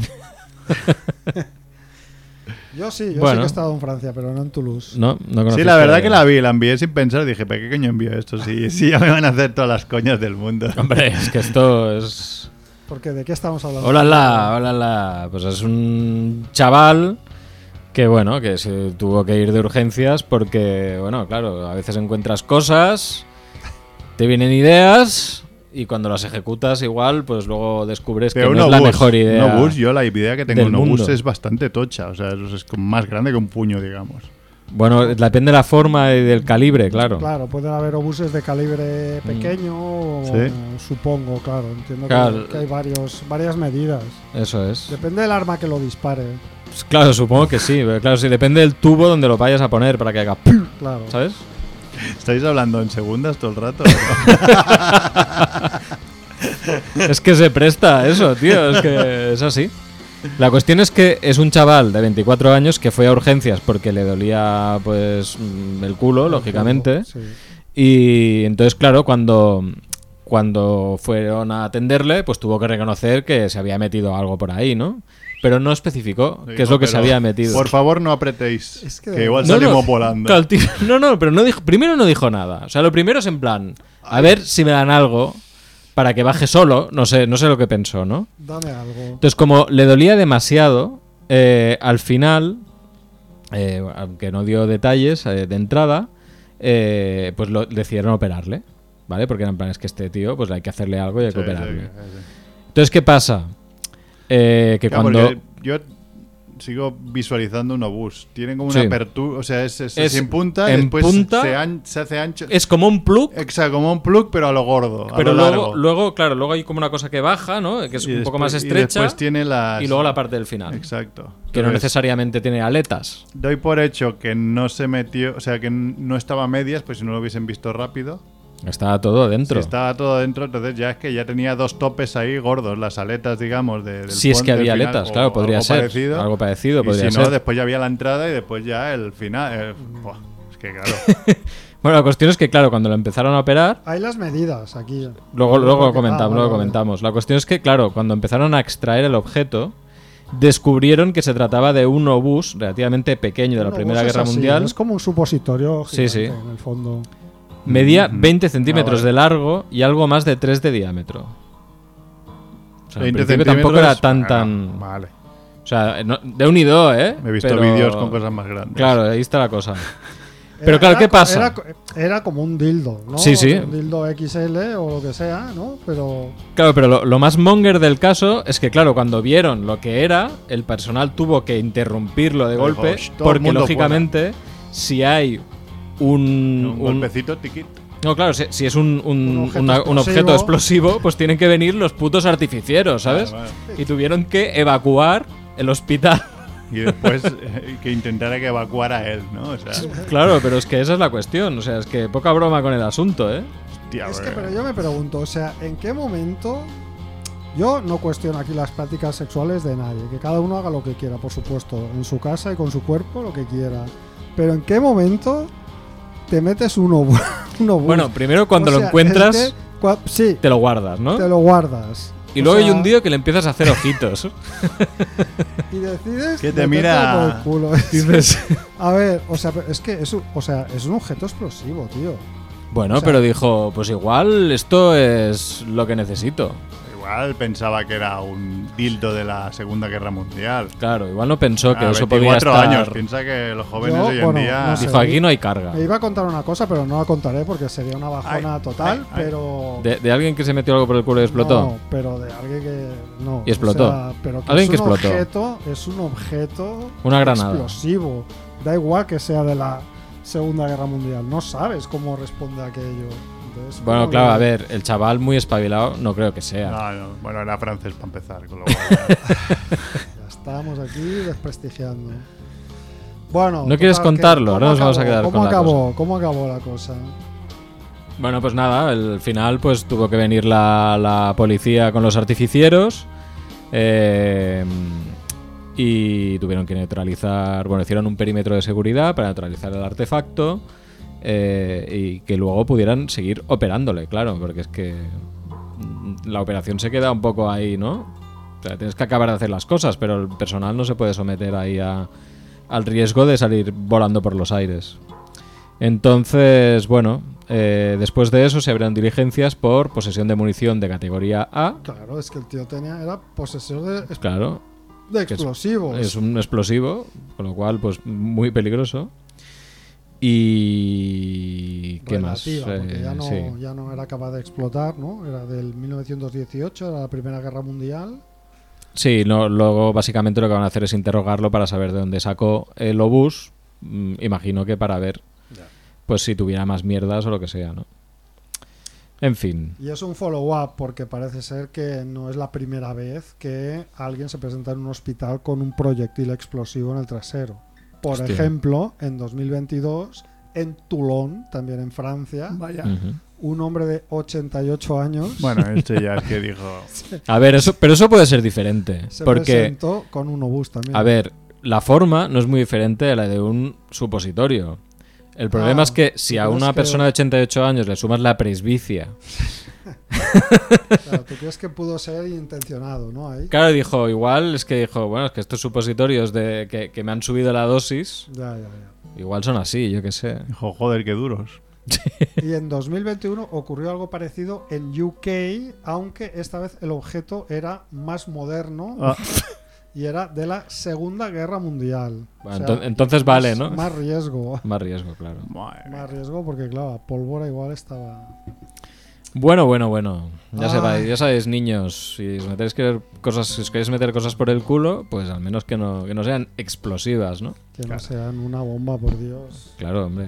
Yo sí, yo
Bueno.
sí que he estado en Francia, pero no en Toulouse.
No conociste-
Sí, la verdad que la envié sin pensar. Dije, ¿para qué coño envío esto? Sí, ya me van a hacer todas las coñas del mundo.
Hombre, es que esto es...
Porque ¿de qué estamos hablando?
Hola. Pues es un chaval que, bueno, que se tuvo que ir de urgencias porque, bueno, claro, a veces encuentras cosas, te vienen ideas y cuando las ejecutas igual, pues luego descubres que
Pero
no
un
es la
obús,
mejor idea.
Un obús, yo la idea que tengo
del
en un obús
mundo.
es bastante tocha. O sea, es como más grande que un puño, digamos.
Bueno, depende de la forma y del calibre, claro.
Claro, pueden haber obuses de calibre pequeño, o,
Sí.
supongo, claro. Entiendo
Claro.
que hay varias medidas.
Eso es.
Depende del arma que lo dispare.
Pues claro, supongo que sí. Pero claro, sí, depende del tubo donde lo vayas a poner para que haga ¡pum!
Claro.
¿Sabes?
¿Estáis hablando en segundas todo el rato?
Es que se presta a eso, tío. Es que es así. La cuestión es que es un chaval de 24 años que fue a urgencias porque le dolía, pues, el culo, lógicamente.
Sí.
Y entonces, claro, cuando fueron a atenderle, pues tuvo que reconocer que se había metido algo por ahí, ¿no? Pero no especificó qué es lo que se
Pero,
había metido.
Por favor, no apretéis.
Es que
que
de
igual
verdad.
salimos volando.
claro, tío, no, pero no dijo, primero no dijo nada. O sea, lo primero es en plan, a ver si me dan algo para que baje solo. No sé lo que pensó, ¿no?
Dame algo.
Entonces, como le dolía demasiado, al final, aunque no dio detalles de entrada, pues decidieron operarle, ¿vale? Porque eran planes que este tío, pues hay que hacerle algo y hay que
Sí,
operarle.
sí.
Entonces, ¿qué pasa? Que
Claro,
cuando...
porque yo sigo visualizando un obús. Tiene como
Sí.
una apertura, o sea, es sin punta y
en
después
punta,
se hace ancho.
es como un plug,
Exacto, como un plug, pero a lo gordo, a
pero
lo largo.
luego, claro, luego hay como una cosa que baja, ¿no? Que es
Y
un poco
después-
más
Y
estrecha.
después tiene las...
Y luego la parte del final.
Exacto.
Que no
Entonces,
necesariamente tiene aletas.
doy por hecho que no se metió, o sea, que no estaba a medias, pues si no lo hubiesen visto rápido.
Está todo dentro.
Si estaba todo dentro, entonces ya es que ya tenía dos topes ahí gordos, las aletas, digamos, del
Si es que
puente,
había
del final,
aletas,
o
claro, podría
algo
ser.
Parecido.
Algo parecido
Y
podría
si no,
ser.
después ya había la entrada y después ya el final. Buah, es que claro.
Bueno, la cuestión es que, claro, cuando lo empezaron a operar,
Hay las medidas aquí.
luego comentamos,
vale,
luego
vale.
comentamos. La cuestión es que, claro, cuando empezaron a extraer el objeto, descubrieron que se trataba de un obús relativamente pequeño de la
No,
Primera
pues es
Guerra
así,
Mundial.
Es como un supositorio
Sí,
gigante,
sí.
en el fondo.
Medía 20 centímetros
vale.
de largo y algo más de 3 de diámetro. O sea, en
20
principio tampoco era
centímetros,
tan...
bueno, Vale.
O sea, de unido, ¿eh?
He visto
Pero-
vídeos con cosas más grandes.
Claro, ahí está la cosa. Pero claro, ¿qué pasa?
Era como un dildo, ¿no?
Sí, sí.
Un dildo XL o lo que sea, ¿no? Pero
Claro, pero lo más monger del caso es que, claro, cuando vieron lo que era, el personal tuvo que interrumpirlo de
Dijo,
golpe,
"Shh, todo el
porque
mundo
lógicamente, si hay
Un golpecito, tiquit.
No, claro, si es un
objeto
objeto
explosivo.
explosivo, pues tienen que venir los putos artificieros, ¿sabes?
Vale,
Y tuvieron que evacuar el hospital.
Y después que intentara que evacuara a él, ¿no? O sea,
Claro, pero es que esa es la cuestión. O sea, es que poca broma con el asunto, ¿eh?
hostia,
es que
porque-
pero yo me pregunto, o sea, ¿en qué momento? Yo no cuestiono aquí las prácticas sexuales de nadie, que cada uno haga lo que quiera, por supuesto, en su casa y con su cuerpo lo que quiera. Pero ¿en qué momento te metes un obús?
Bueno, primero cuando
O
lo
sea,
encuentras,
es que sí,
te lo guardas, ¿no?
te lo guardas.
Y
O
luego hay
sea,
un día que le empiezas a hacer ojitos.
y decides
Que te
metértelo
mira-
por el culo.
Dices,
A ver, o sea, es que es un objeto explosivo, tío.
Bueno,
O sea-
pero dijo, pues igual esto es lo que necesito.
Igual pensaba que era un dildo de la Segunda Guerra Mundial.
Claro, igual no pensó que
Ah,
eso podía
24
estar...
años. Piensa que los jóvenes
Yo,
hoy en
bueno,
día...
no sé.
Dijo, aquí no hay carga.
Me iba a contar una cosa, pero no la contaré porque sería una bajona
Ay,
total,
ay, ay.
pero...
¿De alguien que se metió algo por el culo y explotó?
No, pero de alguien que... No.
Y explotó.
O sea, pero que
Alguien
es
que
un
explotó.
objeto, es un objeto
Una granada.
explosivo. Da igual que sea de la Segunda Guerra Mundial. No sabes cómo responde aquello. Entonces,
Bueno,
¿cómo
claro,
le-
a ver, el chaval muy espabilado no creo que sea.
No, bueno, era francés para empezar, con lo cual...
Ya estamos aquí desprestigiando. Bueno,
¿No quieres
total,
contarlo?
¿cómo
Ahora nos vamos a
acabó?
quedar
¿Cómo
con la
acabó? ¿Cómo acabó la cosa?
Bueno, pues nada, al final pues tuvo que venir la policía con los artificieros y tuvieron que neutralizar, bueno, hicieron un perímetro de seguridad para neutralizar el artefacto y que luego pudieran seguir operándole, claro, porque es que la operación se queda un poco ahí, ¿no? O sea, tienes que acabar de hacer las cosas, pero el personal no se puede someter ahí al riesgo de salir volando por los aires. Entonces, bueno, después de eso se abrieron diligencias por posesión de munición de categoría A.
Claro, es que el tío era posesor de
Claro, que
explosivos.
es un explosivo, con lo cual, pues muy peligroso. Y... ¿qué más?
Relativa, porque
Sí.
ya no era capaz de explotar, ¿no? Era del 1918, era la Primera Guerra Mundial.
Sí, luego básicamente lo que van a hacer es interrogarlo para saber de dónde sacó el obús. Imagino que para ver pues si tuviera más mierdas o lo que sea, ¿no? En fin.
Y es un follow-up porque parece ser que no es la primera vez que alguien se presenta en un hospital con un proyectil explosivo en el trasero. Por
Hostia.
ejemplo, en 2022, en Toulon, también en Francia,
Vaya.
Ujú.
un hombre de 88 años
Bueno, este ya es que dijo...
A ver, pero eso puede ser diferente.
se
Porque,
presentó con un obús también.
a ver, la forma no es muy diferente a la de un supositorio. El problema es que si
¿tú
a
crees
una
que-
persona de 88 años le sumas la presbicia,
Claro, ¿tú crees que pudo ser intencionado, no? Ahí.
claro, dijo, igual es que dijo, bueno, es que estos supositorios de que me han subido la dosis,
Ya.
igual son así, yo qué sé.
Dijo, joder, qué duros.
Y en 2021 ocurrió algo parecido en UK, aunque esta vez el objeto era más moderno
Ah,
y era de la Segunda Guerra Mundial.
Bueno, entonces vale, ¿no?
Más riesgo.
Más riesgo, claro.
madre mía.
Más riesgo porque, claro, la pólvora igual estaba...
Bueno. Ya
Ay.
ya sabéis, niños, si os queréis meter cosas por el culo, pues al menos que no sean explosivas, ¿no?
Que no sean una bomba, por Dios.
Claro, hombre.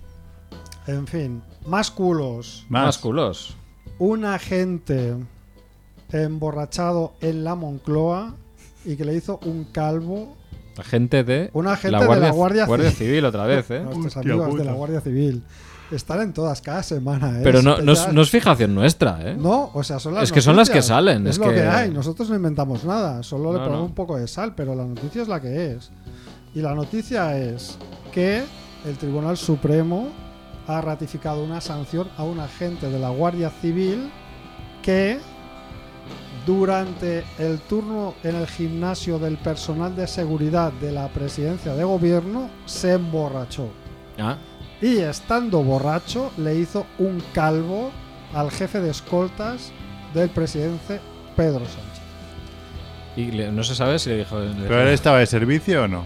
En fin, más culos.
Más culos.
Un agente emborrachado en la Moncloa y que le hizo un calvo.
Agente de
Un agente
la
de
Guardia,
la Guardia
Guardia
Civil.
Civil otra vez, ¿eh?
Nuestros
Hostia
amigos de
puta.
la Guardia Civil. Están en todas, cada semana, ¿eh?
Pero no
Especial.
es fijación nuestra, ¿eh?
No, o sea, son las
Es que son las que
noticias.
salen,
Es
es
lo que
que-
hay. Nosotros no inventamos nada. Solo le
No,
ponemos
no.
un poco de sal, pero la noticia es la que es. Y la noticia es que el Tribunal Supremo ha ratificado una sanción a un agente de la Guardia Civil que durante el turno en el gimnasio del personal de seguridad de la presidencia de gobierno se emborrachó.
Ah,
Y estando borracho le hizo un calvo al jefe de escoltas del presidente Pedro Sánchez.
y no se sabe si le dijo...
¿Pero él estaba de servicio o no?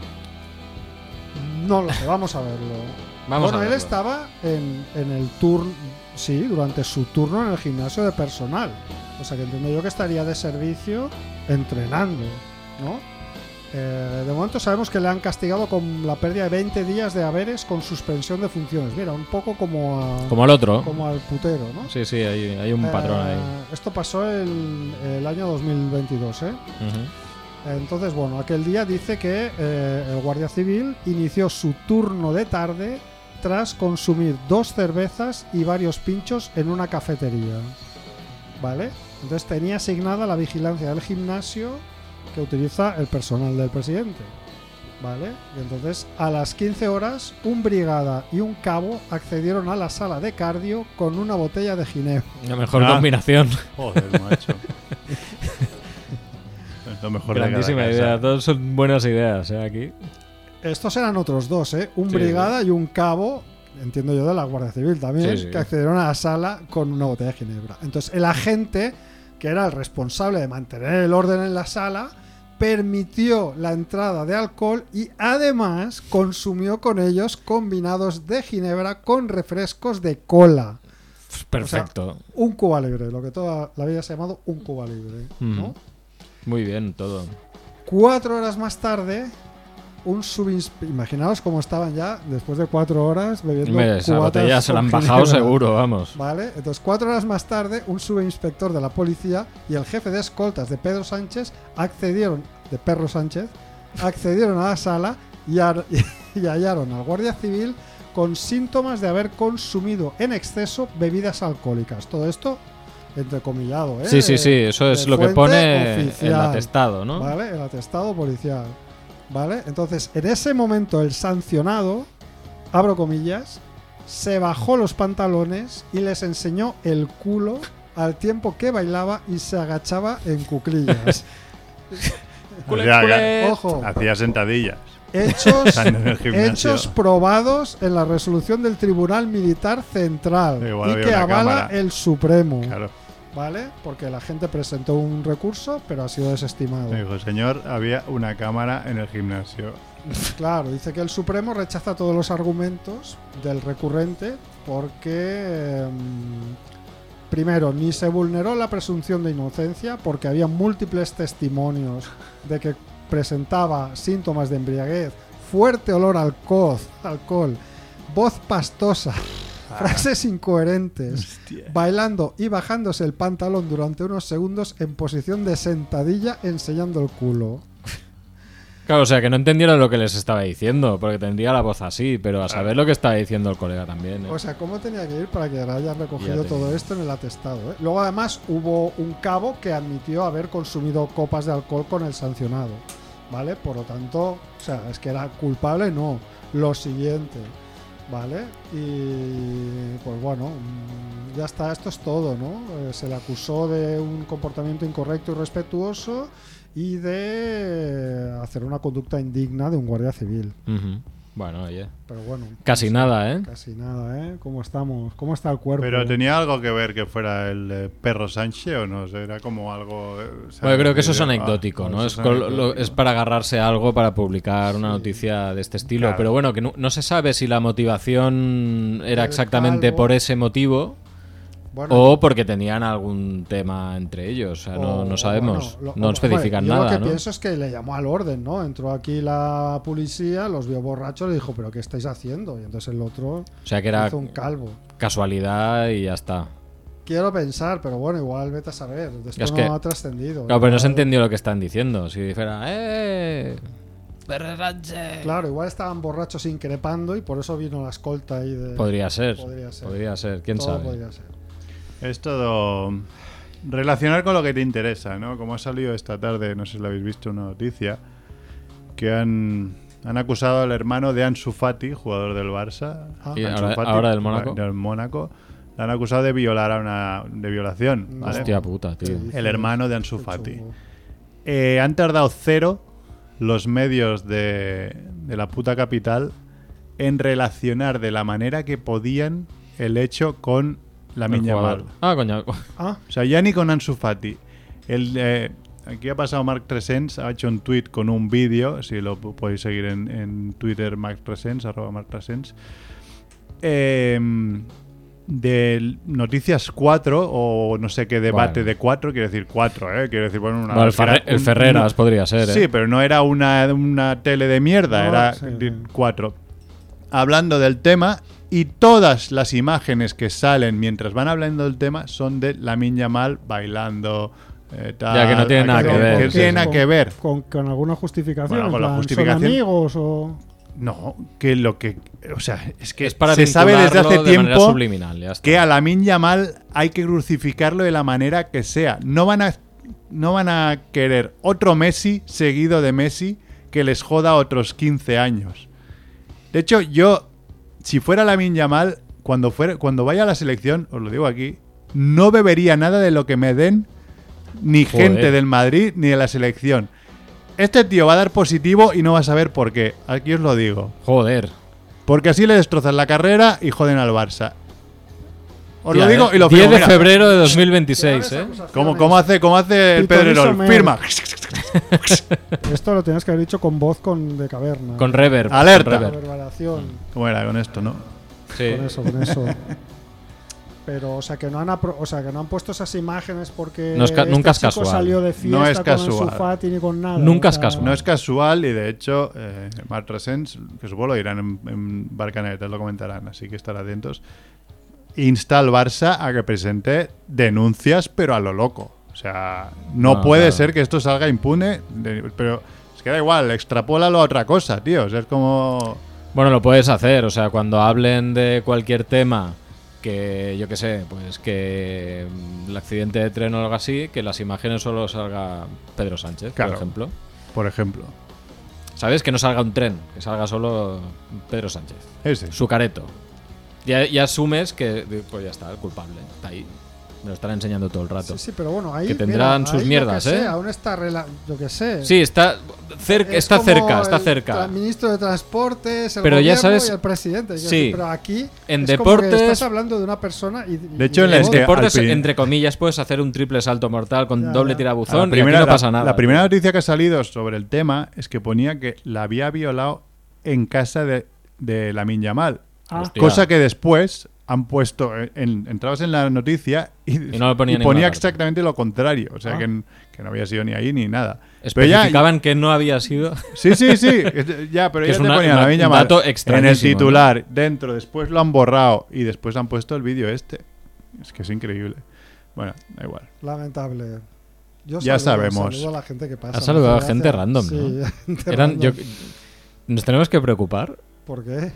No lo sé, vamos a verlo.
Vamos
bueno,
a
él
verlo.
estaba en el turno, sí, durante su turno en el gimnasio de personal. O sea que entiendo yo que estaría de servicio entrenando, ¿no? De momento sabemos que le han castigado con la pérdida de 20 días de haberes con suspensión de funciones. Mira, un poco como
Como el otro.
como al putero, ¿no?
Sí, hay un patrón ahí.
Esto pasó el año 2022, ¿eh?
Ujú.
Entonces, bueno, aquel día dice que el Guardia Civil inició su turno de tarde tras consumir 2 cervezas y varios pinchos en una cafetería. ¿Vale? Entonces tenía asignada la vigilancia del gimnasio que utiliza el personal del presidente. ¿Vale? Y entonces a las 15 horas un brigada y un cabo accedieron a la sala de cardio con una botella de ginebra.
La mejor
Ah.
combinación.
Joder, macho. Es lo mejor de cada
Grandísima
casa.
idea. Todos son buenas ideas, ¿eh? Aquí.
Estos eran otros dos, ¿eh? Un
Sí,
brigada y un cabo, entiendo yo, de la Guardia Civil también,
Sí, sí.
que accedieron a la sala con una botella de ginebra. Entonces, el agente, que era el responsable de mantener el orden en la sala, permitió la entrada de alcohol y además consumió con ellos combinados de ginebra con refrescos de cola.
Perfecto.
Un Cuba Libre, lo que toda la vida se ha llamado un Cuba Libre, ¿no?
Muy bien, todo.
4 horas más tarde, imaginaos cómo estaban ya después de 4 horas bebiendo
Hombre, esa
cubatas
botella se la han
con
bajado
ginebra.
seguro, vamos.
Vale, entonces 4 horas más tarde, un subinspector de la policía y el jefe de escoltas de Pedro Sánchez accedieron a la sala y hallaron al guardia civil con síntomas de haber consumido en exceso bebidas alcohólicas. Todo esto entrecomillado, ¿eh?
Sí, eso es
De
lo que
fuente
pone el
oficial.
atestado, ¿no?
Vale, el atestado policial. Vale, entonces en ese momento el sancionado, abro comillas, se bajó los pantalones y les enseñó el culo al tiempo que bailaba y se agachaba en cuclillas.
O sea, que
Ojo,
hacía sentadillas.
hechos,
Estando en el gimnasio.
hechos probados en la resolución del Tribunal Militar Central
Igual
y
había
que
una
avala
cámara.
el Supremo.
Claro.
¿Vale? Porque la gente presentó un recurso, pero ha sido desestimado.
Me dijo, señor, había una cámara en el gimnasio.
Claro, dice que el Supremo rechaza todos los argumentos del recurrente porque, primero, ni se vulneró la presunción de inocencia porque había múltiples testimonios de que presentaba síntomas de embriaguez, fuerte olor a alcohol, voz pastosa, frases incoherentes,
Hostia.
bailando y bajándose el pantalón durante unos segundos en posición de sentadilla enseñando el culo.
Claro, o sea, que no entendieron lo que les estaba diciendo, porque tendría la voz así, pero a saber lo que estaba diciendo el colega también. ¿eh?
O sea, ¿cómo tenía que ir para que hayan recogido
Ya te
todo
digo.
esto en el atestado? ¿Eh? Luego, además, hubo un cabo que admitió haber consumido copas de alcohol con el sancionado. ¿Vale? Por lo tanto, o sea, es que era culpable, no. Lo siguiente. ¿Vale? Y pues bueno, ya está, esto es todo, ¿no? Se le acusó de un comportamiento incorrecto y irrespetuoso y de hacer una conducta indigna de un guardia civil.
Ujú. Bueno, oye.
Pero bueno.
Casi nada, ¿eh?
Casi nada, ¿eh? ¿Cómo estamos? ¿Cómo está el cuerpo?
Pero tenía algo que ver que fuera el perro Sánchez o no, era como algo. O sea,
Bueno, creo que eso es
ah,
anecdótico, ¿no?
eso
Es,
es anecdótico.
es para agarrarse a algo para publicar una noticia de este estilo.
Claro.
Pero bueno, que no se sabe si la motivación era
El
exactamente
calvo.
por ese motivo
Bueno,
o porque tenían algún tema entre ellos. O sea, no sabemos.
bueno,
No especifican
yo
nada,
lo que
¿no?
pienso es que le llamó al orden, ¿no? Entró aquí la policía, los vio borrachos y le dijo, ¿pero qué estáis haciendo? Y entonces el otro
O sea, que era
hizo un calvo.
casualidad y ya está.
Quiero pensar, pero bueno, igual vete a saber. Esto
Es
no
que-
ha trascendido.
Claro, pero no se
Igual-
entendió lo que están diciendo. Si dijera, Perro Sánchez.
Claro, igual estaban borrachos increpando y por eso vino la escolta ahí de...
Podría ser.
Podría ser.
Podría ser. ¿Quién
Todo
sabe?
podría ser.
Es todo relacionar con lo que te interesa, ¿no? Como ha salido esta tarde, no sé si lo habéis visto, una noticia, que han acusado al hermano de Ansu Fati, jugador del Barça.
Ah.
Y
Ansu
ahora del Mónaco.
Del Mónaco. Le han acusado de violar de violación,
No.
¿vale?
Hostia puta, tío.
Sí.
El hermano de Ansu
Qué
Fati.
chungo.
Han tardado 0 los medios de la puta capital en relacionar de la manera que podían el hecho con la
El
Lamine
jugador.
Yamal.
Ah, coño.
Ah,
O sea, ya ni con Ansu Fati. Aquí ha pasado Marc Tresens, ha hecho un tweet con un vídeo, si lo podéis seguir en Twitter, Marc Tresens, @Marc Tresens, de Noticias 4 o no sé qué debate
Bueno.
de 4, quiero decir 4, quiero decir, bueno, una...
Bueno, el Ferreras podría ser, ¿eh?
Sí, pero no era una tele de mierda,
No,
era
sí,
de
sí.
4. Hablando del tema, y todas las imágenes que salen mientras van hablando del tema son de Lamine Yamal bailando. Tal,
Ya que no tiene nada
aquello,
que ver.
Que
Sí,
tiene
sí.
nada que ver.
con alguna justificación.
Bueno, con
en
la
plan,
justificación-
¿son amigos o...?
No, que lo que. O sea, es que
Es para
se sabe desde hace
vincularlo de manera
tiempo
subliminal, ya está.
que a Lamine Yamal hay que crucificarlo de la manera que sea. No van a querer otro Messi seguido de Messi que les joda otros 15 años. De hecho, yo, si fuera Lamine Yamal, cuando vaya a la selección, os lo digo aquí, no bebería nada de lo que me den ni
Joder.
gente del Madrid ni de la selección. este tío va a dar positivo y no va a saber por qué. Aquí os lo digo.
Joder.
Porque así le destrozan la carrera y joden al Barça. Os lo
Tía,
digo y lo
10
firmo.
de
Mira,
febrero de 2026, ¿eh?
¿Cómo hace el
Pitorizo
Pedrerol?
Mer.
Firma.
Esto lo tienes que haber dicho con voz de caverna.
Con reverb.
Alerta.
con reverb.
reverberación.
¿Cómo era con esto, no?
Sí.
Con eso. Pero, o sea, que no han puesto esas imágenes porque
No es ca- nunca es
chico
casual.
salió de fiesta
No es
con
casual.
el Fati ni con nada.
Nunca
o
es
sea,
casual.
No es casual y de hecho Marc Resens, que supongo lo dirán en Barcanet, lo comentarán, así que estar atentos, insta al Barça a que presente denuncias pero a lo loco. O sea, no puede
claro.
ser que esto salga impune, pero es que da igual, extrapólalo a otra cosa, tío. O sea, es como...
Bueno, lo puedes hacer, o sea, cuando hablen de cualquier tema que, yo qué sé, pues que el accidente de tren o algo así, que las imágenes solo salga Pedro Sánchez,
Claro.
por ejemplo.
Por ejemplo,
¿Sabes? Que no salga un tren, que salga solo Pedro Sánchez.
ese.
Su careto. Ya asumes que, pues ya está, el culpable. Está ahí. Me lo están enseñando todo el rato.
Sí, pero bueno, ahí.
Que tendrán
mira,
sus
ahí,
mierdas,
yo que sé,
¿eh?
Aún está. Yo que sé.
Sí, está cerca,
Es
está
como
cerca, está
el
cerca.
ministro de Transportes, el
Pero ya
gobierno
sabes-
y el presidente.
Sí.
Sí. Pero aquí.
En
es como que
deportes-
estás hablando de una persona y.
De hecho, en la
En
este-
deportes,
al prin-
entre comillas, puedes hacer un triple salto mortal con
Ya,
doble
ya.
tirabuzón
La
y aquí no pasa nada.
La primera noticia que ha salido sobre el tema es que ponía que la había violado en casa de Lamine Yamal.
Hostia.
Cosa que después han puesto, entrabas en la noticia y
no lo ponía en
y ponía
ninguna parte.
exactamente lo contrario. O sea,
Ah.
que no había sido ni ahí ni nada. Pero
Especificaban que no había sido.
Sí, ya, pero
Que
ya
es
te
una-
ponían
una-
Lamine
un
Yamal
dato
en
extrañísimo,
el titular, dentro, después lo han borrado y después han puesto el vídeo este. Es que es increíble. Bueno, da igual.
Lamentable. Yo
Ya sabemos.
Saludo a la gente que pasa.
Has saludado a
Gracias.
gente random,
Sí,
¿no?
gente
Eran,
random.
¿Nos tenemos que preocupar?
¿Por qué?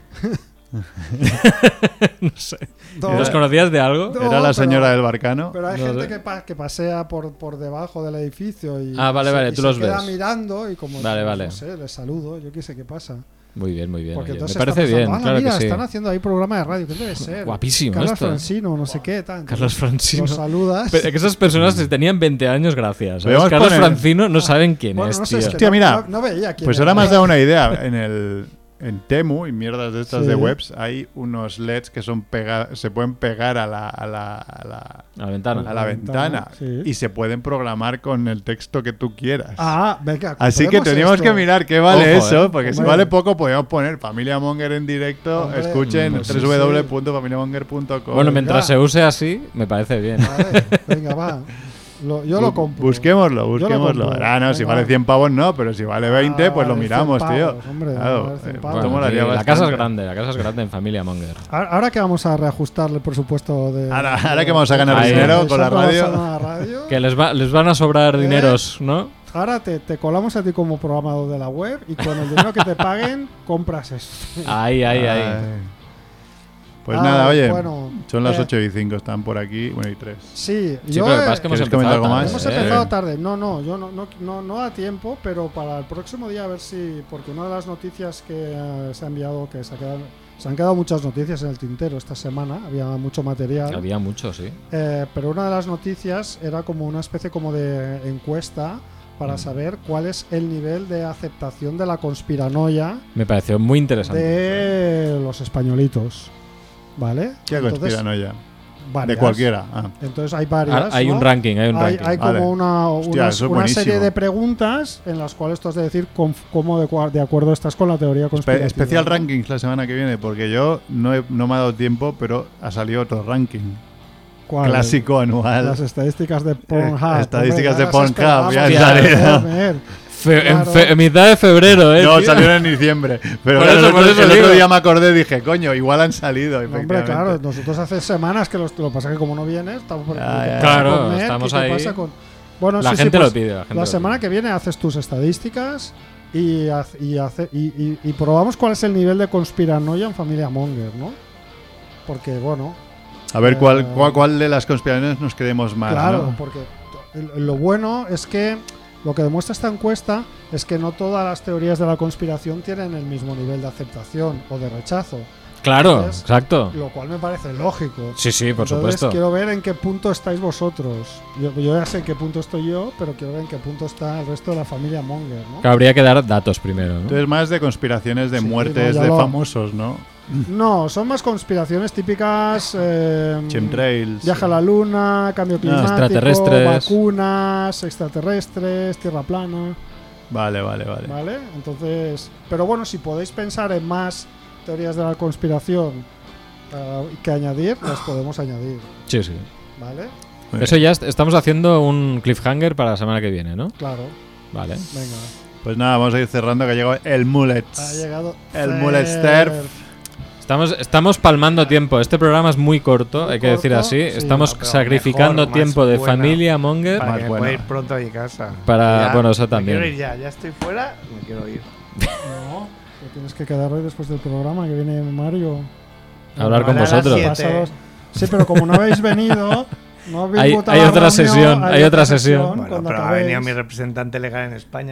No sé.
No,
¿Los conocías de algo?
No,
Era la
pero-
señora del Barcano.
Pero hay
No
gente
sé.
que pasea por debajo del edificio y,
Ah, vale, vale,
y
tú
se
los
queda
ves.
mirando y como
Vale, vale.
no sé, les saludo, yo qué sé qué pasa.
Muy bien, muy bien.
Porque
oye. Me
entonces
parece
está
bien,
pensando,
claro
mira,
que sí.
están haciendo ahí programa de radio, ¿qué debe ser?
Guapísimo
Carlos
esto, ¿eh?
Francino, no sé qué, tal.
Carlos Francino.
Los saludas.
Pero que esas personas tenían 20 años, gracias. ¿sabes?
Podemos
Carlos
poner-
Francino no saben quién
Bueno,
es,
no sé,
tío.
es que
Hostia, mira,
no veía quién
Pues
era.
ahora me has dado una idea. En Temu y mierdas de estas
Sí.
de webs hay unos LEDs que son se pueden pegar a la
A la ventana.
a la ventana
sí.
y se pueden programar con el texto que tú quieras.
Ah, venga.
Así que
compremos
teníamos
esto.
que mirar qué vale
Ojo,
eso, porque si
Hombre.
vale poco podemos poner Familia Monger en directo,
Hombre,
escuchen
pues sí,
www.familiamonger.com.
Bueno, mientras
Venga.
se use así, me parece bien.
Vale, venga, va. Yo lo compro.
Busquémoslo.
compro.
Ah, no, si
Venga.
vale 100 pavos no, pero si vale 20, pues lo
vale, 100
miramos, tío.
pavos, hombre,
Claro,
vale, 100
esto
pavos.
Bueno,
molaría
sí, la
bastante.
casa es grande en Familia Monger.
Ahora que vamos a reajustar el presupuesto de.
Ahora que vamos a ganar
Ahí.
dinero
de
con la
Sandra
radio.
Lozano a la radio,
Que les van a sobrar
¿Eh?
dineros, ¿no?
ahora te colamos a ti como programador de la web y con el dinero que te paguen compras eso.
Ahí.
Pues
Ah,
nada, oye,
bueno,
son las 8 y 5, están por aquí, bueno, y 3.
Sí,
Sí,
yo
pero lo que pasa es que hemos
¿Quieres comentar
empezado
algo
tarde,
más?
hemos
Sí.
empezado tarde. Yo no a tiempo, pero para el próximo día a ver si, porque una de las noticias que se ha enviado, que se han quedado muchas noticias en el tintero esta semana, había mucho material.
Había mucho, sí.
Pero una de las noticias era como una especie como de encuesta para saber cuál es el nivel de aceptación de la conspiranoia
Me pareció muy interesante.
de los españolitos. ¿Vale?
¿Qué
Entonces,
conspiranoia?
varias.
De cualquiera. Ah.
Entonces hay varias.
Hay
¿no?
un ranking, hay
Hay como
Vale. Hostia, eso es
una serie
buenísimo.
de preguntas en las cuales tú has de decir cómo de acuerdo estás con la teoría conspirativa.
Especial
¿no?
rankings la semana que viene, porque yo no me ha dado tiempo, pero ha salido otro ranking.
¿Cuál?
Clásico anual.
Las estadísticas de Pornhub.
Estadísticas
Hombre,
de
ya las
Pornhub, ya han
esperábamos,
salido.
joder.
En mitad de febrero,
No,
tío.
salieron en diciembre. Pero
Por
claro,
eso, por
el
eso
otro
digo.
día me acordé y dije, coño, igual han salido.
No, hombre,
Efectivamente.
claro, nosotros hace semanas que lo que pasa es que como no vienes, estamos por
Ya.
Claro, estamos ahí.
Bueno,
La
sí,
gente
pues,
lo pide. La, gente
la
lo
semana
pide.
que viene haces tus estadísticas y probamos cuál es el nivel de conspiranoia en Familia Monger, ¿no? Porque, bueno,
A ver cuál de las conspiraciones nos queremos más.
claro,
¿no?
porque lo bueno es que lo que demuestra esta encuesta es que no todas las teorías de la conspiración tienen el mismo nivel de aceptación o de rechazo.
Claro,
Entonces,
exacto.
Lo cual me parece lógico.
Sí, sí, por
Entonces,
supuesto.
quiero ver en qué punto estáis vosotros. Yo ya sé en qué punto estoy yo, pero quiero ver en qué punto está el resto de la familia Monger, ¿no?
Que habría que dar datos primero, ¿no?
Tú eres más de conspiraciones de
Sí,
muertes
no, ya
de
lo-
famosos, ¿no?
No, son más conspiraciones típicas.
Chemtrails.
Viaje a la luna, cambio climático,
extraterrestres.
vacunas, extraterrestres, tierra plana.
Vale.
¿Vale? Entonces, pero bueno, si podéis pensar en más teorías de la conspiración que añadir, las podemos añadir,
Sí, sí.
¿vale?
Muy
Eso
bien.
ya estamos haciendo un cliffhanger para la semana que viene, ¿no?
Claro,
Vale.
venga.
Pues nada, vamos a ir cerrando que ha llegado el Mullet.
Ha llegado
El Mullet Sterf.
Estamos palmando tiempo. Este programa es muy corto,
Muy
hay que decir
corto,
así.
sí.
Estamos
No, pero
sacrificando
mejor,
tiempo
más
de
buena.
familia Monger
Para
Más
que
bueno.
pueda ir pronto a mi casa.
para.
Ya,
Bueno, eso
me
también.
quiero ir ya estoy fuera, me quiero ir.
No, te tienes que quedar hoy después del programa que viene Mario.
Hablar con
Vale, a las
vosotros.
7.
Pasados- Sí, pero como no habéis venido, no habéis
Hay-
votado
hay
la
otra
reunión,
sesión, hay otra sesión.
Bueno,
cuando
pero ha
acabéis.
venido mi representante legal en España.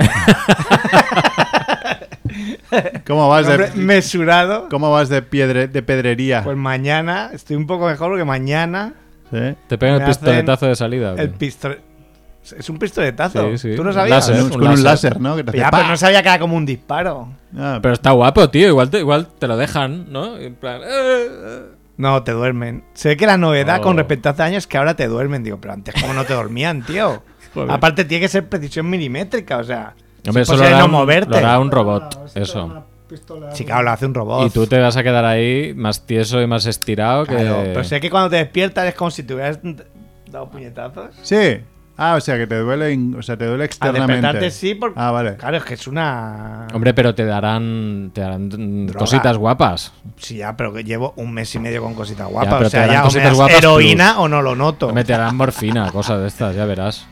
¿Cómo vas
Un hombre
de,
mesurado.
cómo vas de pedrería?
Pues mañana estoy un poco mejor porque mañana
¿Sí?
Te pegan el
me hacen
pistoletazo de salida. ¿o qué?
el pistol... Es un pistoletazo.
Sí, sí.
¿Tú no sabías?
Láser.
Con un láser, ¿no? Que te hace
Ya,
¡pa!
pero no sabía que era como un disparo.
Ah,
Pero está guapo, tío. Igual te lo dejan, ¿no? En plan.
No, te duermen. Sé que la novedad
Oh.
con respecto a hace años es que ahora te duermen. Digo, pero antes como no te dormían, tío.
Joder.
Aparte tiene que ser precisión milimétrica, o sea...
Hombre,
es
eso lo
posible
hará,
no moverte.
lo hará un
Ah,
robot.
a ver si te da
Eso.
una pistola
Sí, claro, lo hace un robot.
Y tú te vas a quedar ahí más tieso y más estirado
Claro,
que.
pero sé que cuando te despiertas es como si te hubieras dado puñetazos.
sí. Ah, o sea que te duele, te duele
Al
externamente.
despertarte sí, porque...
Ah, vale.
Claro, es que es una...
Hombre, pero te darán
Droga.
cositas guapas.
Sí, ya, pero que llevo un mes y medio con cositas
Ya,
guapas.
pero
O sea,
te darán
ya o me
cositas
das
guapas
heroína
plus.
o no lo noto.
Me te harán morfina, cosas de estas, ya verás.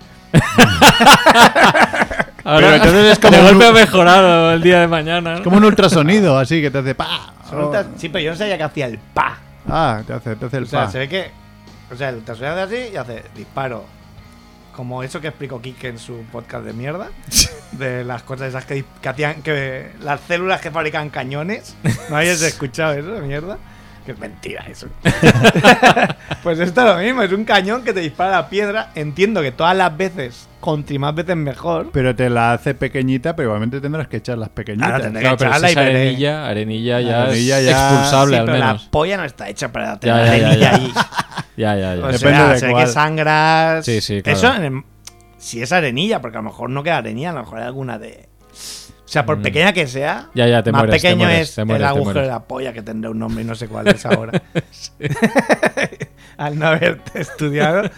Ahora,
entonces es como
de
un-
golpe ha mejorado el día de mañana. ¿no?
Como un ultrasonido, así que te hace pa.
Sí, pero yo no sabía que hacía el pa.
Ah, te hace el
O sea,
pa.
se ve que... O sea, el ultrasonido hace así y hace disparo. Como eso que explicó Kike en su podcast de mierda. De las cosas esas que hacían... Que las células que fabrican cañones. ¿No habéis escuchado eso de mierda? Que es mentira eso. Pues esto es lo mismo. Es un cañón que te dispara la piedra. Entiendo que todas las veces, contra más veces mejor.
Pero te la hace pequeñita, pero igualmente tendrás que echar las pequeñitas.
Claro, tendré
Claro, pero
echarla
si
y
es
veré.
arenilla ya
Arenilla
es
ya-
expulsable
Sí,
al
pero
menos.
la polla no está hecha para
Ya,
tener
ya, ya,
arenilla
ya.
ahí.
Ya.
O
Depende
sea,
de
se ve
cuál.
que sangras.
Sí, sí, claro.
Eso si es arenilla, porque a lo mejor no queda arenilla, a lo mejor hay alguna de. O sea, por pequeña que sea,
Ya, te
más
mueres, te
pequeño
mueres,
es
te mueres,
el
te
agujero
mueres.
de la polla, que tendrá un nombre y no sé cuál es ahora. Al no haberte estudiado.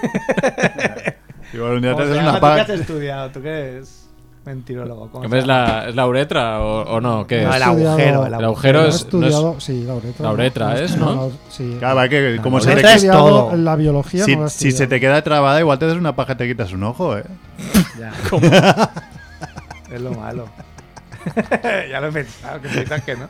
Igual un día te
¿Cómo se
haces
llama?
una
¿Tú qué
pa.
has estudiado? ¿Tú qué eres mentirólogo? ¿Cómo se
¿Es
llama?
la uretra o no? ¿Qué
No,
es?
el
estudiado-
agujero.
El agujero
No he
es. no es-
estudiado, sí, la uretra.
La uretra es, ¿no?
Sí.
Claro, que como
La
se te
uretra
queda.
es todo.
La biología
Si,
no la he
si se
estudiado.
te queda trabada, igual te das una paja y te quitas un ojo, ¿eh?
Ya. Es lo malo. Ya lo he pensado, que piensas que no.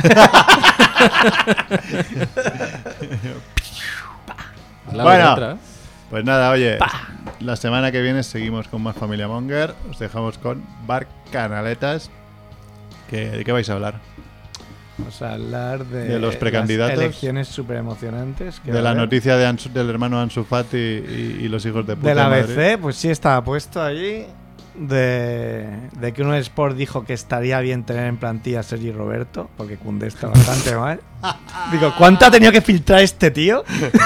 la
Bueno.
uretra.
Pues nada, oye, la semana que viene seguimos con más Familia Monger. Os dejamos con Bar Canaletas. ¿De qué vais a hablar?
Vamos a hablar
De los precandidatos.
las elecciones súper emocionantes.
De la noticia de del hermano Ansu Fati y los hijos de puta
de la
de Madrid.
ABC, pues sí estaba puesto allí. De que uno de Sport dijo que estaría bien tener en plantilla a Sergi Roberto, porque Koundé está bastante mal. Digo, ¿cuánto ha tenido que filtrar este tío?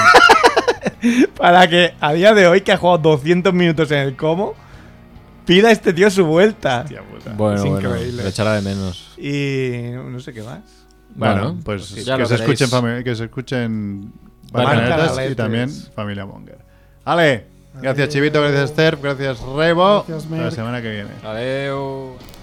Para que a día de hoy, que ha jugado 200 minutos en el Como, pida a este tío su vuelta.
Hostia puta.
Bueno,
Es
bueno,
increíble.
lo echará de menos.
Y no sé qué más.
Bueno, pues
ya
que,
lo
se
veréis.
escuchen que se escuchen
Bar
Bar Canaletas
Canaletas.
y también Familia Monger. Ale, gracias Chivito, gracias Sterp, gracias Rebo.
Gracias,
Hasta la
Merck.
semana que viene.
Adeu.